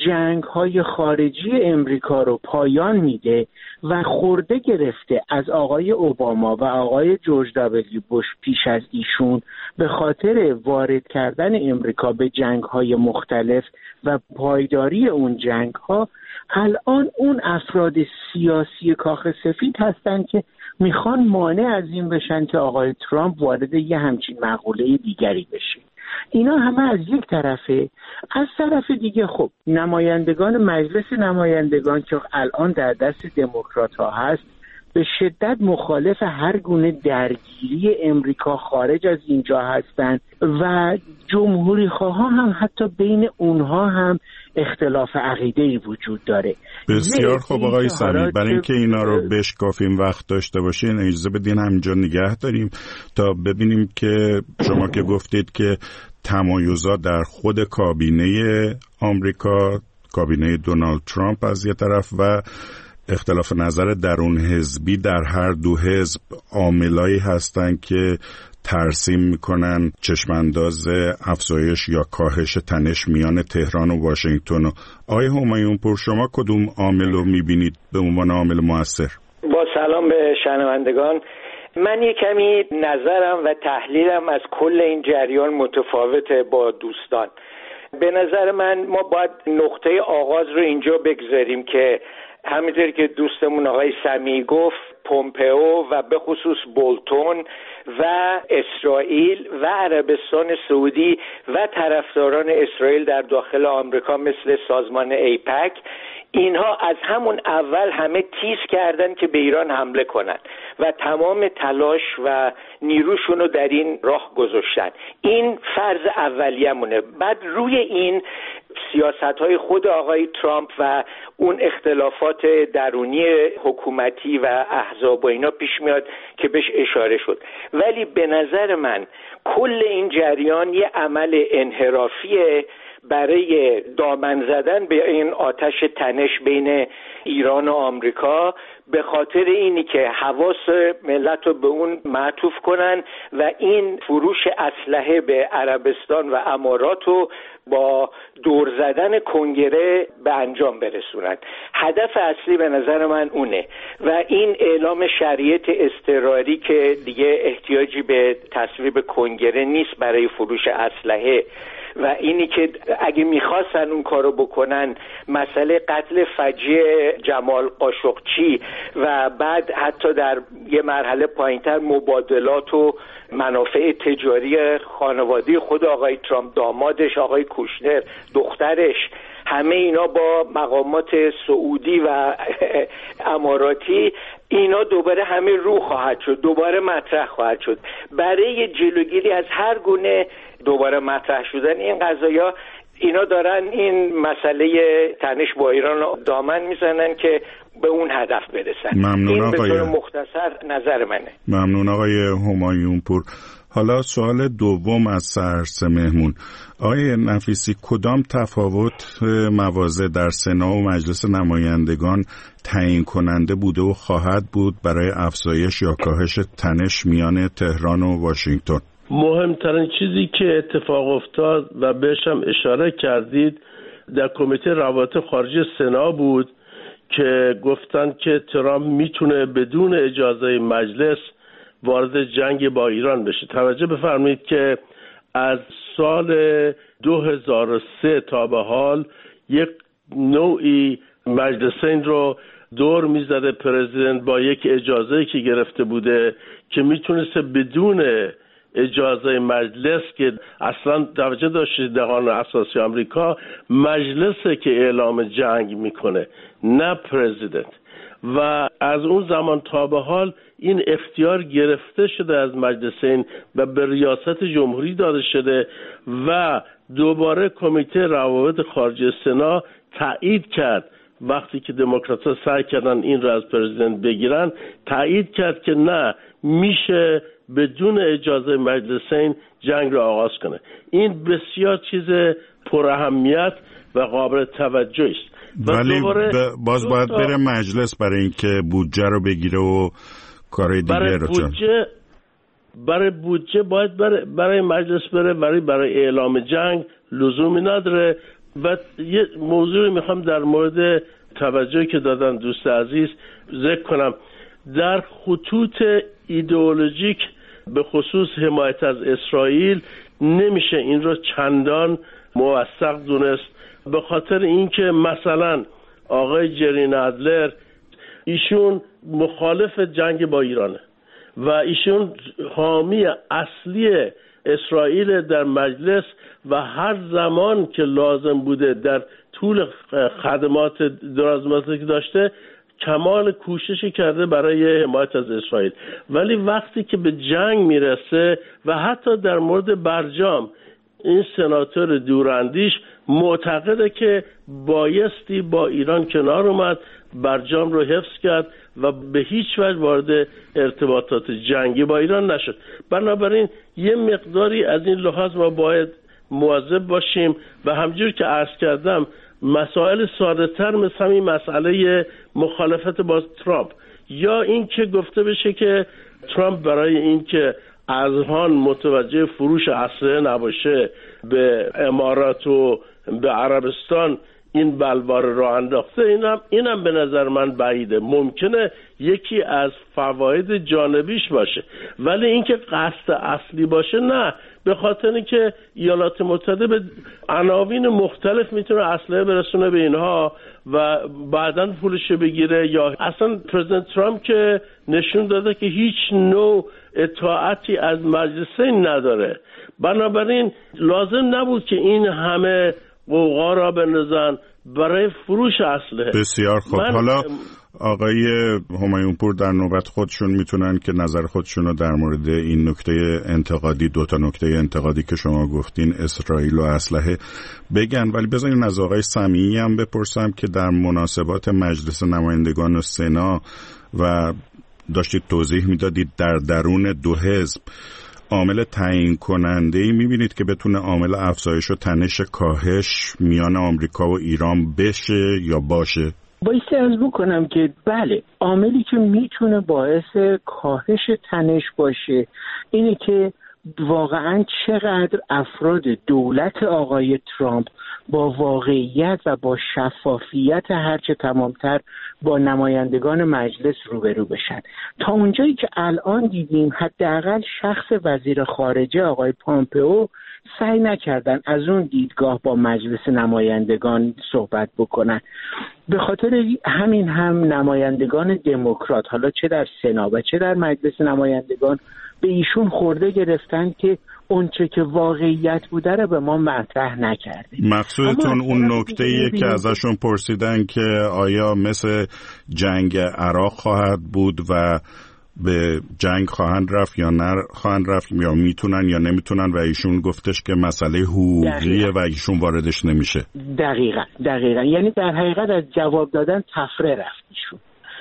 جنگ‌های خارجی امریکا رو پایان میده و خورده گرفته از آقای اوباما و آقای جورج دبلیو بوش پیش از ایشون به خاطر وارد کردن امریکا به جنگ‌های مختلف و پایداری اون جنگ‌ها، الان اون افراد سیاسی کاخ سفید هستن که میخوان مانع از این بشن که آقای ترامپ وارد یه همچین مقوله دیگری بشه. اینا همه از یک طرفه. از طرف دیگه خب نمایندگان مجلس نمایندگان که الان در دست دموکرات ها هست به شدت مخالف هر گونه درگیری امریکا خارج از اینجا هستند و جمهوری خواها هم حتی بین اونها هم اختلاف عقیده‌ای وجود داره. بسیار خوب آقای سمی، برای اینکه اینا رو بشکافیم وقت داشته باشین اجازه بدین همینجا نگه داریم تا ببینیم که شما که گفتید که تمایزات در خود کابینه آمریکا، کابینه دونالد ترامپ از یه طرف و اختلاف نظر درون حزبی در هر دو حزب عاملایی هستن که ترسیم میکنن چشمانداز افزایش یا کاهش تنش میان تهران و واشنگتن. آقای همایون پور، شما کدوم عامل رو میبینید به عنوان عامل موثر؟ با سلام به شنوندگان، من یه کمی نظرم و تحلیلم از کل این جریان متفاوته با دوستان. به نظر من ما باید نقطه آغاز رو اینجا بگذاریم که همینطور که دوستمون آقای سمی گفت، پومپئو و به خصوص بولتون و اسرائیل و عربستان سعودی و طرفداران اسرائیل در داخل آمریکا مثل سازمان ایپک، اینها از همون اول همه تیز کردن که به ایران حمله کنن و تمام تلاش و نیروشون رو در این راه گذاشتن. این فرض اولیه‌مونه. بعد روی این سیاست‌های خود آقای ترامپ و اون اختلافات درونی حکومتی و احزاب و اینا پیش میاد که بهش اشاره شد. ولی به نظر من کل این جریان یه عمل انحرافیه برای دامن زدن به این آتش تنش بین ایران و آمریکا، به خاطر اینی که حواس ملت رو به اون معطوف کنن و این فروش اسلحه به عربستان و امارات رو با دور زدن کنگره به انجام برسونن. هدف اصلی به نظر من اونه و این اعلام شرایط اضطراری که دیگه احتیاجی به تصویب کنگره نیست برای فروش اسلحه و اینی که اگه میخواستن اون کارو بکنن، مسئله قتل فجیع جمال قاشقچی و بعد حتی در یه مرحله پایینتر مبادلات و منافع تجاری خانواده خود آقای ترامپ، دامادش آقای کوشنر، دخترش، همه اینا با مقامات سعودی و اماراتی، اینا دوباره همه رو خواهد شد، دوباره مطرح خواهد شد. برای جلوگیری از هر گونه دوباره مطرح شدن این قضایا، اینا دارن این مسئله تنش با ایران دامن میزنن که به اون هدف برسن. ممنون این آقای... به طور مختصر نظر منه. ممنون آقای همایون پور. حالا سوال دوم از سرس مهمون، آقای نفیسی، کدام تفاوت مواضع در سنا و مجلس نمایندگان تعیین کننده بوده و خواهد بود برای افزایش یا کاهش تنش میان تهران و واشنگتن؟ مهمترین چیزی که اتفاق افتاد و بهش هم اشاره کردید در کمیته روابط خارجی سنا بود که گفتن که ترامپ میتونه بدون اجازه مجلس وارد جنگ با ایران بشه. توجه بفرمایید که از سال دو هزار و سه تا به حال یک نوعی مجلسین رو دور میزده پرزیدنت با یک اجازه که گرفته بوده که میتونسته بدون اجازه مجلس، که اصلا توجه داشتید در قانون اساسی آمریکا مجلسه که اعلام جنگ میکنه نه پرزیدنت، و از اون زمان تا به حال این اختیار گرفته شده از مجلسین و به ریاست جمهوری داده شده و دوباره کمیته روابط خارجی سنا تایید کرد وقتی که دموکرات‌ها سعی کردن این رو از پرزیدنت بگیرن، تایید کرد که نه، میشه بدون اجازه مجلسین جنگ رو آغاز کنه. این بسیار چیز پر اهمیت و قابل توجه است. ولی باز باید بره مجلس برای اینکه بودجه رو بگیره و کارهای دیگه رو چون برای بودجه باید برای, برای مجلس بره، ولی برای اعلام جنگ لزومی نداره. و یه موضوعی میخوام در مورد توجهی که دادن دوست عزیز ذکر کنم. در خطوط ایدئولوژیک به خصوص حمایت از اسرائیل نمیشه این رو چندان موثق دونست، به خاطر اینکه مثلا آقای جری نادلر ایشون مخالف جنگ با ایرانه و ایشون حامی اصلی اسرائیل در مجلس و هر زمان که لازم بوده در طول خدمات درازمدتی که داشته کمال کوششی کرده برای حمایت از اسرائیل. ولی وقتی که به جنگ میرسه و حتی در مورد برجام این سناتور دوراندیش معتقده که بایستی با ایران کنار اومد، برجام رو حفظ کرد و به هیچ وجه وارد ارتباطات جنگی با ایران نشد. بنابراین یه مقداری از این لحاظ ما باید مواظب باشیم و همجور که عرض کردم مسائل ساده تر مثل همین مسئله مخالفت با ترامپ یا این که گفته بشه که ترامپ برای این که اذهان متوجه فروش اسلحه نباشه به امارات و به عربستان این بلوار رو انداخته، اینم اینم به نظر من بعیده. ممکنه یکی از فواید جانبیش باشه ولی اینکه قصد اصلی باشه نه، به خاطر اینکه ایالات متحده به عناوین مختلف میتونه اسلحه برسونه به اینها و بعداً پولش بگیره. یا اصلا پرزیدنت ترامپ که نشون داده که هیچ نوع اطاعتی از مجلسین نداره، بنابراین لازم نبود که این همه قوقا را بندازن برای فروش اسلحه. بسیار خوب. حالا آقای همایونپور در نوبت خودشون میتونن که نظر خودشون رو در مورد این نکته انتقادی، دو تا نکته انتقادی که شما گفتین اسرائیل و اسلحه بگن، ولی بذارین از آقای سمیعی هم بپرسم که در مناسبات مجلس نمایندگان و سنا و داشتید توضیح میدادید در درون دو حزب عامل تعیین کننده ای میبینید که بتونه عامل افزایش و تنش کاهش میان آمریکا و ایران بشه یا باشه؟ بایستی عرض بکنم که بله، عاملی که میتونه باعث کاهش تنش باشه اینه که واقعا چقدر افراد دولت آقای ترامپ با واقعیت و با شفافیت هرچه تمامتر با نمایندگان مجلس روبرو بشن. تا اونجایی که الان دیدیم حداقل شخص وزیر خارجه آقای پامپئو سعی نکردن از اون دیدگاه با مجلس نمایندگان صحبت بکنن. به خاطر همین هم نمایندگان دموکرات حالا چه در سنا و چه در مجلس نمایندگان به ایشون خورده گرفتن که اونچه که واقعیت بوده رو به ما مطرح نکرده. مقصودتون اون نکته‌ایه که ازشون پرسیدن که آیا مثل جنگ عراق خواهد بود و به جنگ خواهند رفت یا نه خواهند رفت، یا میتونن یا نمیتونن، و ایشون گفتش که مسئله حقوقیه و ایشون واردش نمیشه. دقیقاً دقیقاً یعنی در حقیقت از جواب دادن تفره رفت ایشون.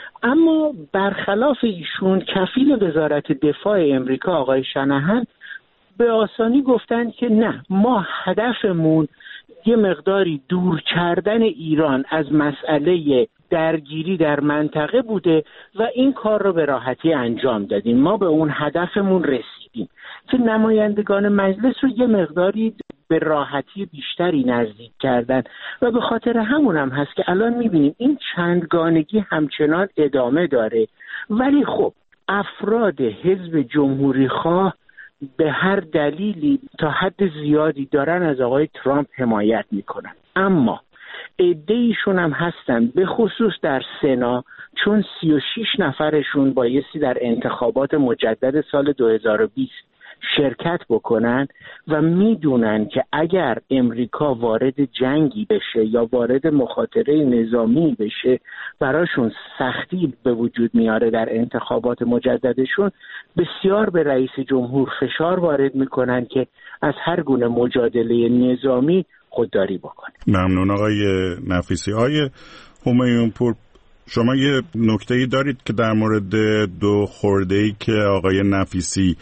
اما برخلاف ایشون کفیل وزارت دفاع امریکا آقای شنهان به آسانی گفتن که نه، ما هدفمون یه مقداری دور کردن ایران از مسئله درگیری در منطقه بوده و این کار رو به راحتی انجام دادیم، ما به اون هدفمون رسیدیم، که نمایندگان مجلس رو یه مقداری به راحتی بیشتری نزدیک کردن و به خاطر همون هم هست که الان میبینیم این چندگانگی همچنان ادامه داره. ولی خب افراد حزب جمهوری خواه به هر دلیلی تا حد زیادی دارن از آقای ترامپ حمایت میکنن، اما عده‌ایشون هم هستن به خصوص در سنا، چون سی و شش نفرشون بایستی در انتخابات مجدد سال دو هزار و بیست شرکت بکنن و میدونن که اگر امریکا وارد جنگی بشه یا وارد مخاطره نظامی بشه براشون سختی به وجود میاره در انتخابات مجددشون، بسیار به رئیس جمهور فشار وارد میکنن که از هر گونه مجادله نظامی خودداری بکنه. ممنون آقای نفیسی. آقای همایونپور، شما یه نکته‌ای دارید که در مورد دو خورده‌ای که آقای نفیسی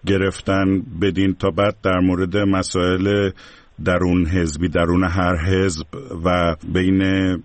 گرفتن بدین تا بعد در مورد مسائل درون حزبی، درون هر حزب و بین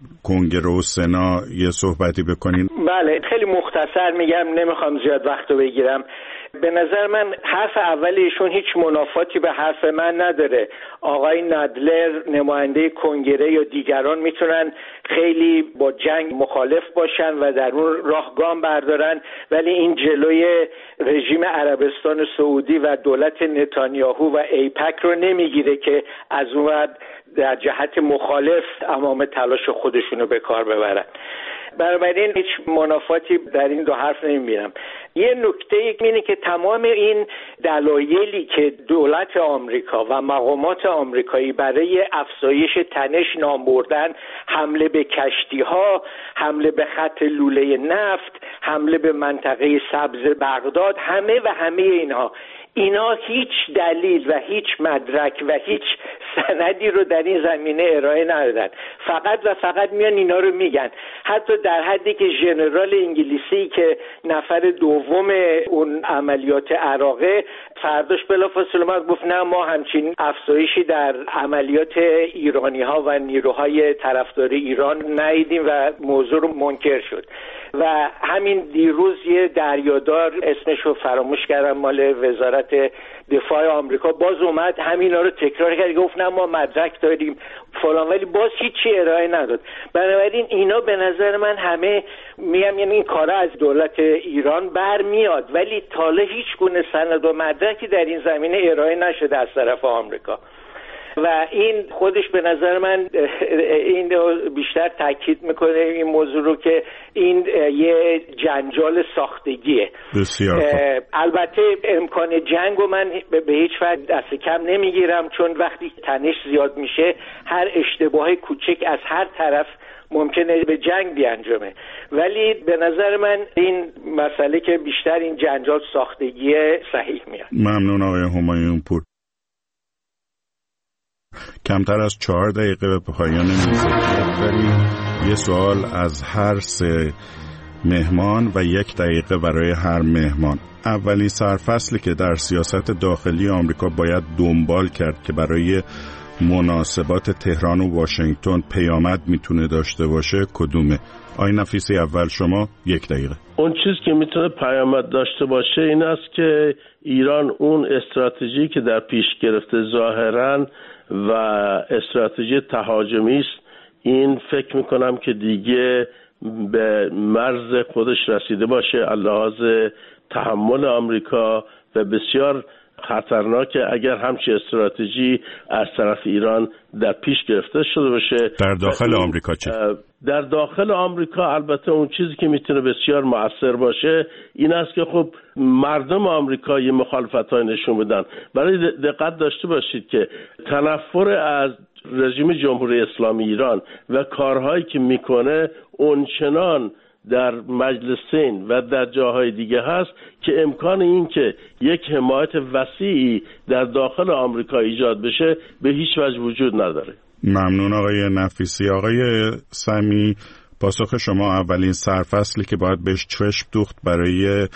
کنگره و سنا یه صحبتی بکنین؟ بله، خیلی مختصر میگم، نمیخوام زیاد وقتو بگیرم. به نظر من حرف اولیشون هیچ منافاتی به حرف من نداره. آقای نادلر نماینده کنگره یا دیگران میتونن خیلی با جنگ مخالف باشن و در اون راه گام بردارن، ولی این جلوی رژیم عربستان سعودی و دولت نتانیاهو و ایپک رو نمیگیره که از اون در جهت مخالف امام تلاش خودشونو به کار ببرن. بنابراین هیچ منافاتی در این دو حرف نمیبینم. یه نکته اینه که تمام این دلایلی که دولت آمریکا و مقامات آمریکایی برای افزایش تنش نام بردن، حمله به کشتی‌ها، حمله به خط لوله نفت، حمله به منطقه سبز بغداد، همه و همه اینها اینا هیچ دلیل و هیچ مدرک و هیچ سندی رو در این زمینه ارائه ندادن. فقط و فقط میان اینا رو میگن. حتی در حدی که ژنرال انگلیسی که نفر دوم اون عملیات عراقه فرداش بلافاصله اومد گفت نه ما همچین افزایشی در عملیات ایرانی ها و نیروهای طرفدار ایران ندیدیم و موضوع رو منکر شد. و همین دیروز یه دریادار اسمش رو فراموش کردم مال وزارت دفاع آمریکا باز اومد همینا رو تکرار کرد، گفت نه ما مدرک داریم فلان، ولی باز هیچی ارائه نداد. بنابراین اینا به نظر من همه میگم یعنی این کارا از دولت ایران برمیاد، ولی تا حالا هیچ گونه سند و مدرکی در این زمینه ارائه نشده از طرف آمریکا و این خودش به نظر من این بیشتر تاکید میکنه این موضوع رو که این یه جنجال ساختگیه. بسیار البته امکان جنگ رو من به هیچ وجه دست کم نمیگیرم، چون وقتی تنش زیاد میشه هر اشتباه کوچک از هر طرف ممکنه به جنگ بیانجامه، ولی به نظر من این مسئله که بیشتر این جنجال ساختگیه صحیح میاد. ممنون آقای همایون پور. کمتر از چهار دقیقه به پایان میزنیم بریم یه سوال از هر سه مهمان و یک دقیقه برای هر مهمان. اولین سرفصلی که در سیاست داخلی آمریکا باید دنبال کرد که برای مناسبات تهران و واشنگتن پیامد میتونه داشته باشه کدومه؟ آقای نفیسی اول شما یک دقیقه. اون چیز که میتونه پیامد داشته باشه این است که ایران اون استراتژی که در پیش گرفته ظاهراً و استراتژی تهاجمی است، این فکر میکنم که دیگه به مرز خودش رسیده باشه لحاظ تحمل آمریکا و بسیار خطرناکه اگر همچین استراتژی از طرف ایران در پیش گرفته شده باشه. در داخل آمریکا چه؟ در داخل آمریکا البته اون چیزی که میتونه بسیار مؤثر باشه این است که خب مردم آمریکایی مخالفتای نشون بدن. برای دقت داشته باشید که تنفر از رژیم جمهوری اسلامی ایران و کارهایی که میکنه اونچنان در مجلسین و در جاهای دیگه هست که امکان این که یک حمایت وسیعی در داخل آمریکا ایجاد بشه به هیچ وجه وجود نداره. ممنون آقای نفیسی. آقای سمی، پاسخ شما اولین سرفصلی که باید بهش چشم دوخت برای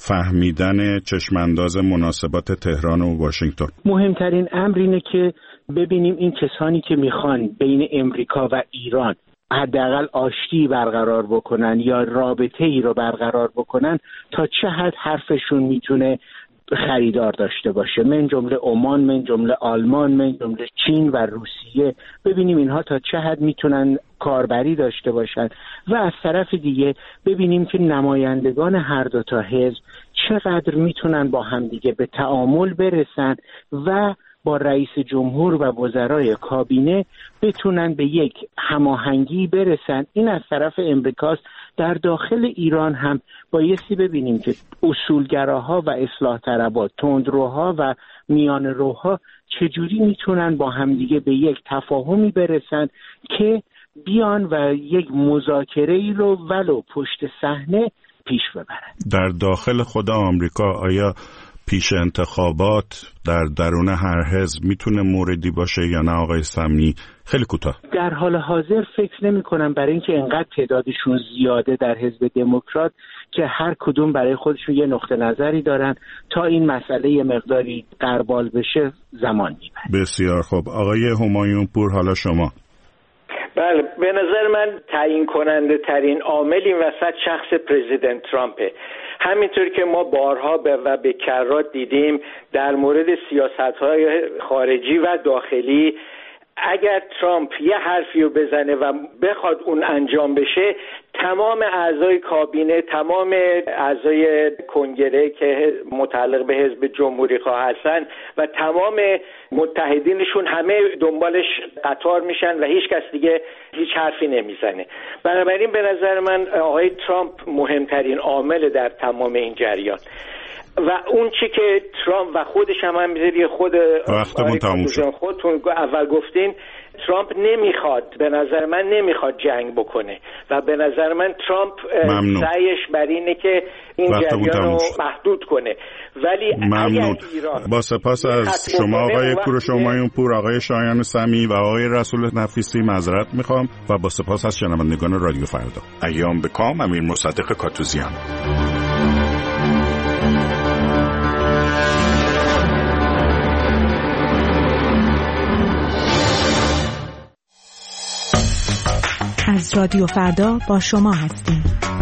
فهمیدن چشمانداز مناسبات تهران و واشنگتن. مهمترین امر اینه که ببینیم این کسانی که میخوان بین امریکا و ایران حداقل آشتی برقرار بکنن یا رابطه ای رو برقرار بکنن تا چه حد حرفشون میتونه خریدار داشته باشه، من جمله عمان، من جمله آلمان، من جمله چین و روسیه. ببینیم اینها تا چه حد میتونن کاربری داشته باشن و از طرف دیگه ببینیم که نمایندگان هر دو تا حزب چقدر میتونن با همدیگه به تعامل برسن و با رئیس جمهور و وزرای کابینه بتونن به یک هماهنگی برسن. این از طرف امریکاست. در داخل ایران هم بایستی ببینیم که اصولگراها و اصلاح طلبها، تندروها و میان روها چجوری میتونن با همدیگه به یک تفاهمی برسن که بیان و یک مذاکره‌ای رو ولو پشت صحنه پیش ببرن. در داخل خود آمریکا آیا پیش انتخابات در درون هر حزب میتونه موردی باشه یا نه آقای سمی؟ خیلی کوتاه. در حال حاضر فکر نمی کنم، برای اینکه انقدر تعدادشون زیاده در حزب دموکرات که هر کدوم برای خودشون یه نقطه نظری دارن. تا این مسئله یه مقداری غربال بشه زمان میبره. بسیار خوب. آقای همایون پور حالا شما. بله، به نظر من تعیین کننده ترین عامل این وسط شخص پرزیدنت ترامپه. همینطور که ما بارها و به کرات دیدیم در مورد سیاست‌های خارجی و داخلی، اگر ترامپ یه حرفی رو بزنه و بخواد اون انجام بشه، تمام اعضای کابینه، تمام اعضای کنگره که متعلق به حزب جمهوری خواه هستن و تمام متحدینشون همه دنبالش قطار میشن و هیچ کس دیگه هیچ حرفی نمیزنه. بنابراین به نظر من آقای ترامپ مهمترین عامل در تمام این جریان و اون چی که ترامپ و خودش هم همینطوری خود وقتمون تموم شد. خودتون اول گفتین ترامپ نمیخواد، به نظر من نمیخواد جنگ بکنه و به نظر من ترامپ سعیش بر اینه که این جریان رو محدود کنه. ولی ممنون. با سپاس از شما آقای کوروش همایون پور، آقای شایان سمی و آقای رسول نفیسی معذرت میخوام و با سپاس از شنوندگان رادیو فردا. ایام به کام. امیر مصدق کاتوزیان. از رادیو فردا با شما هستیم.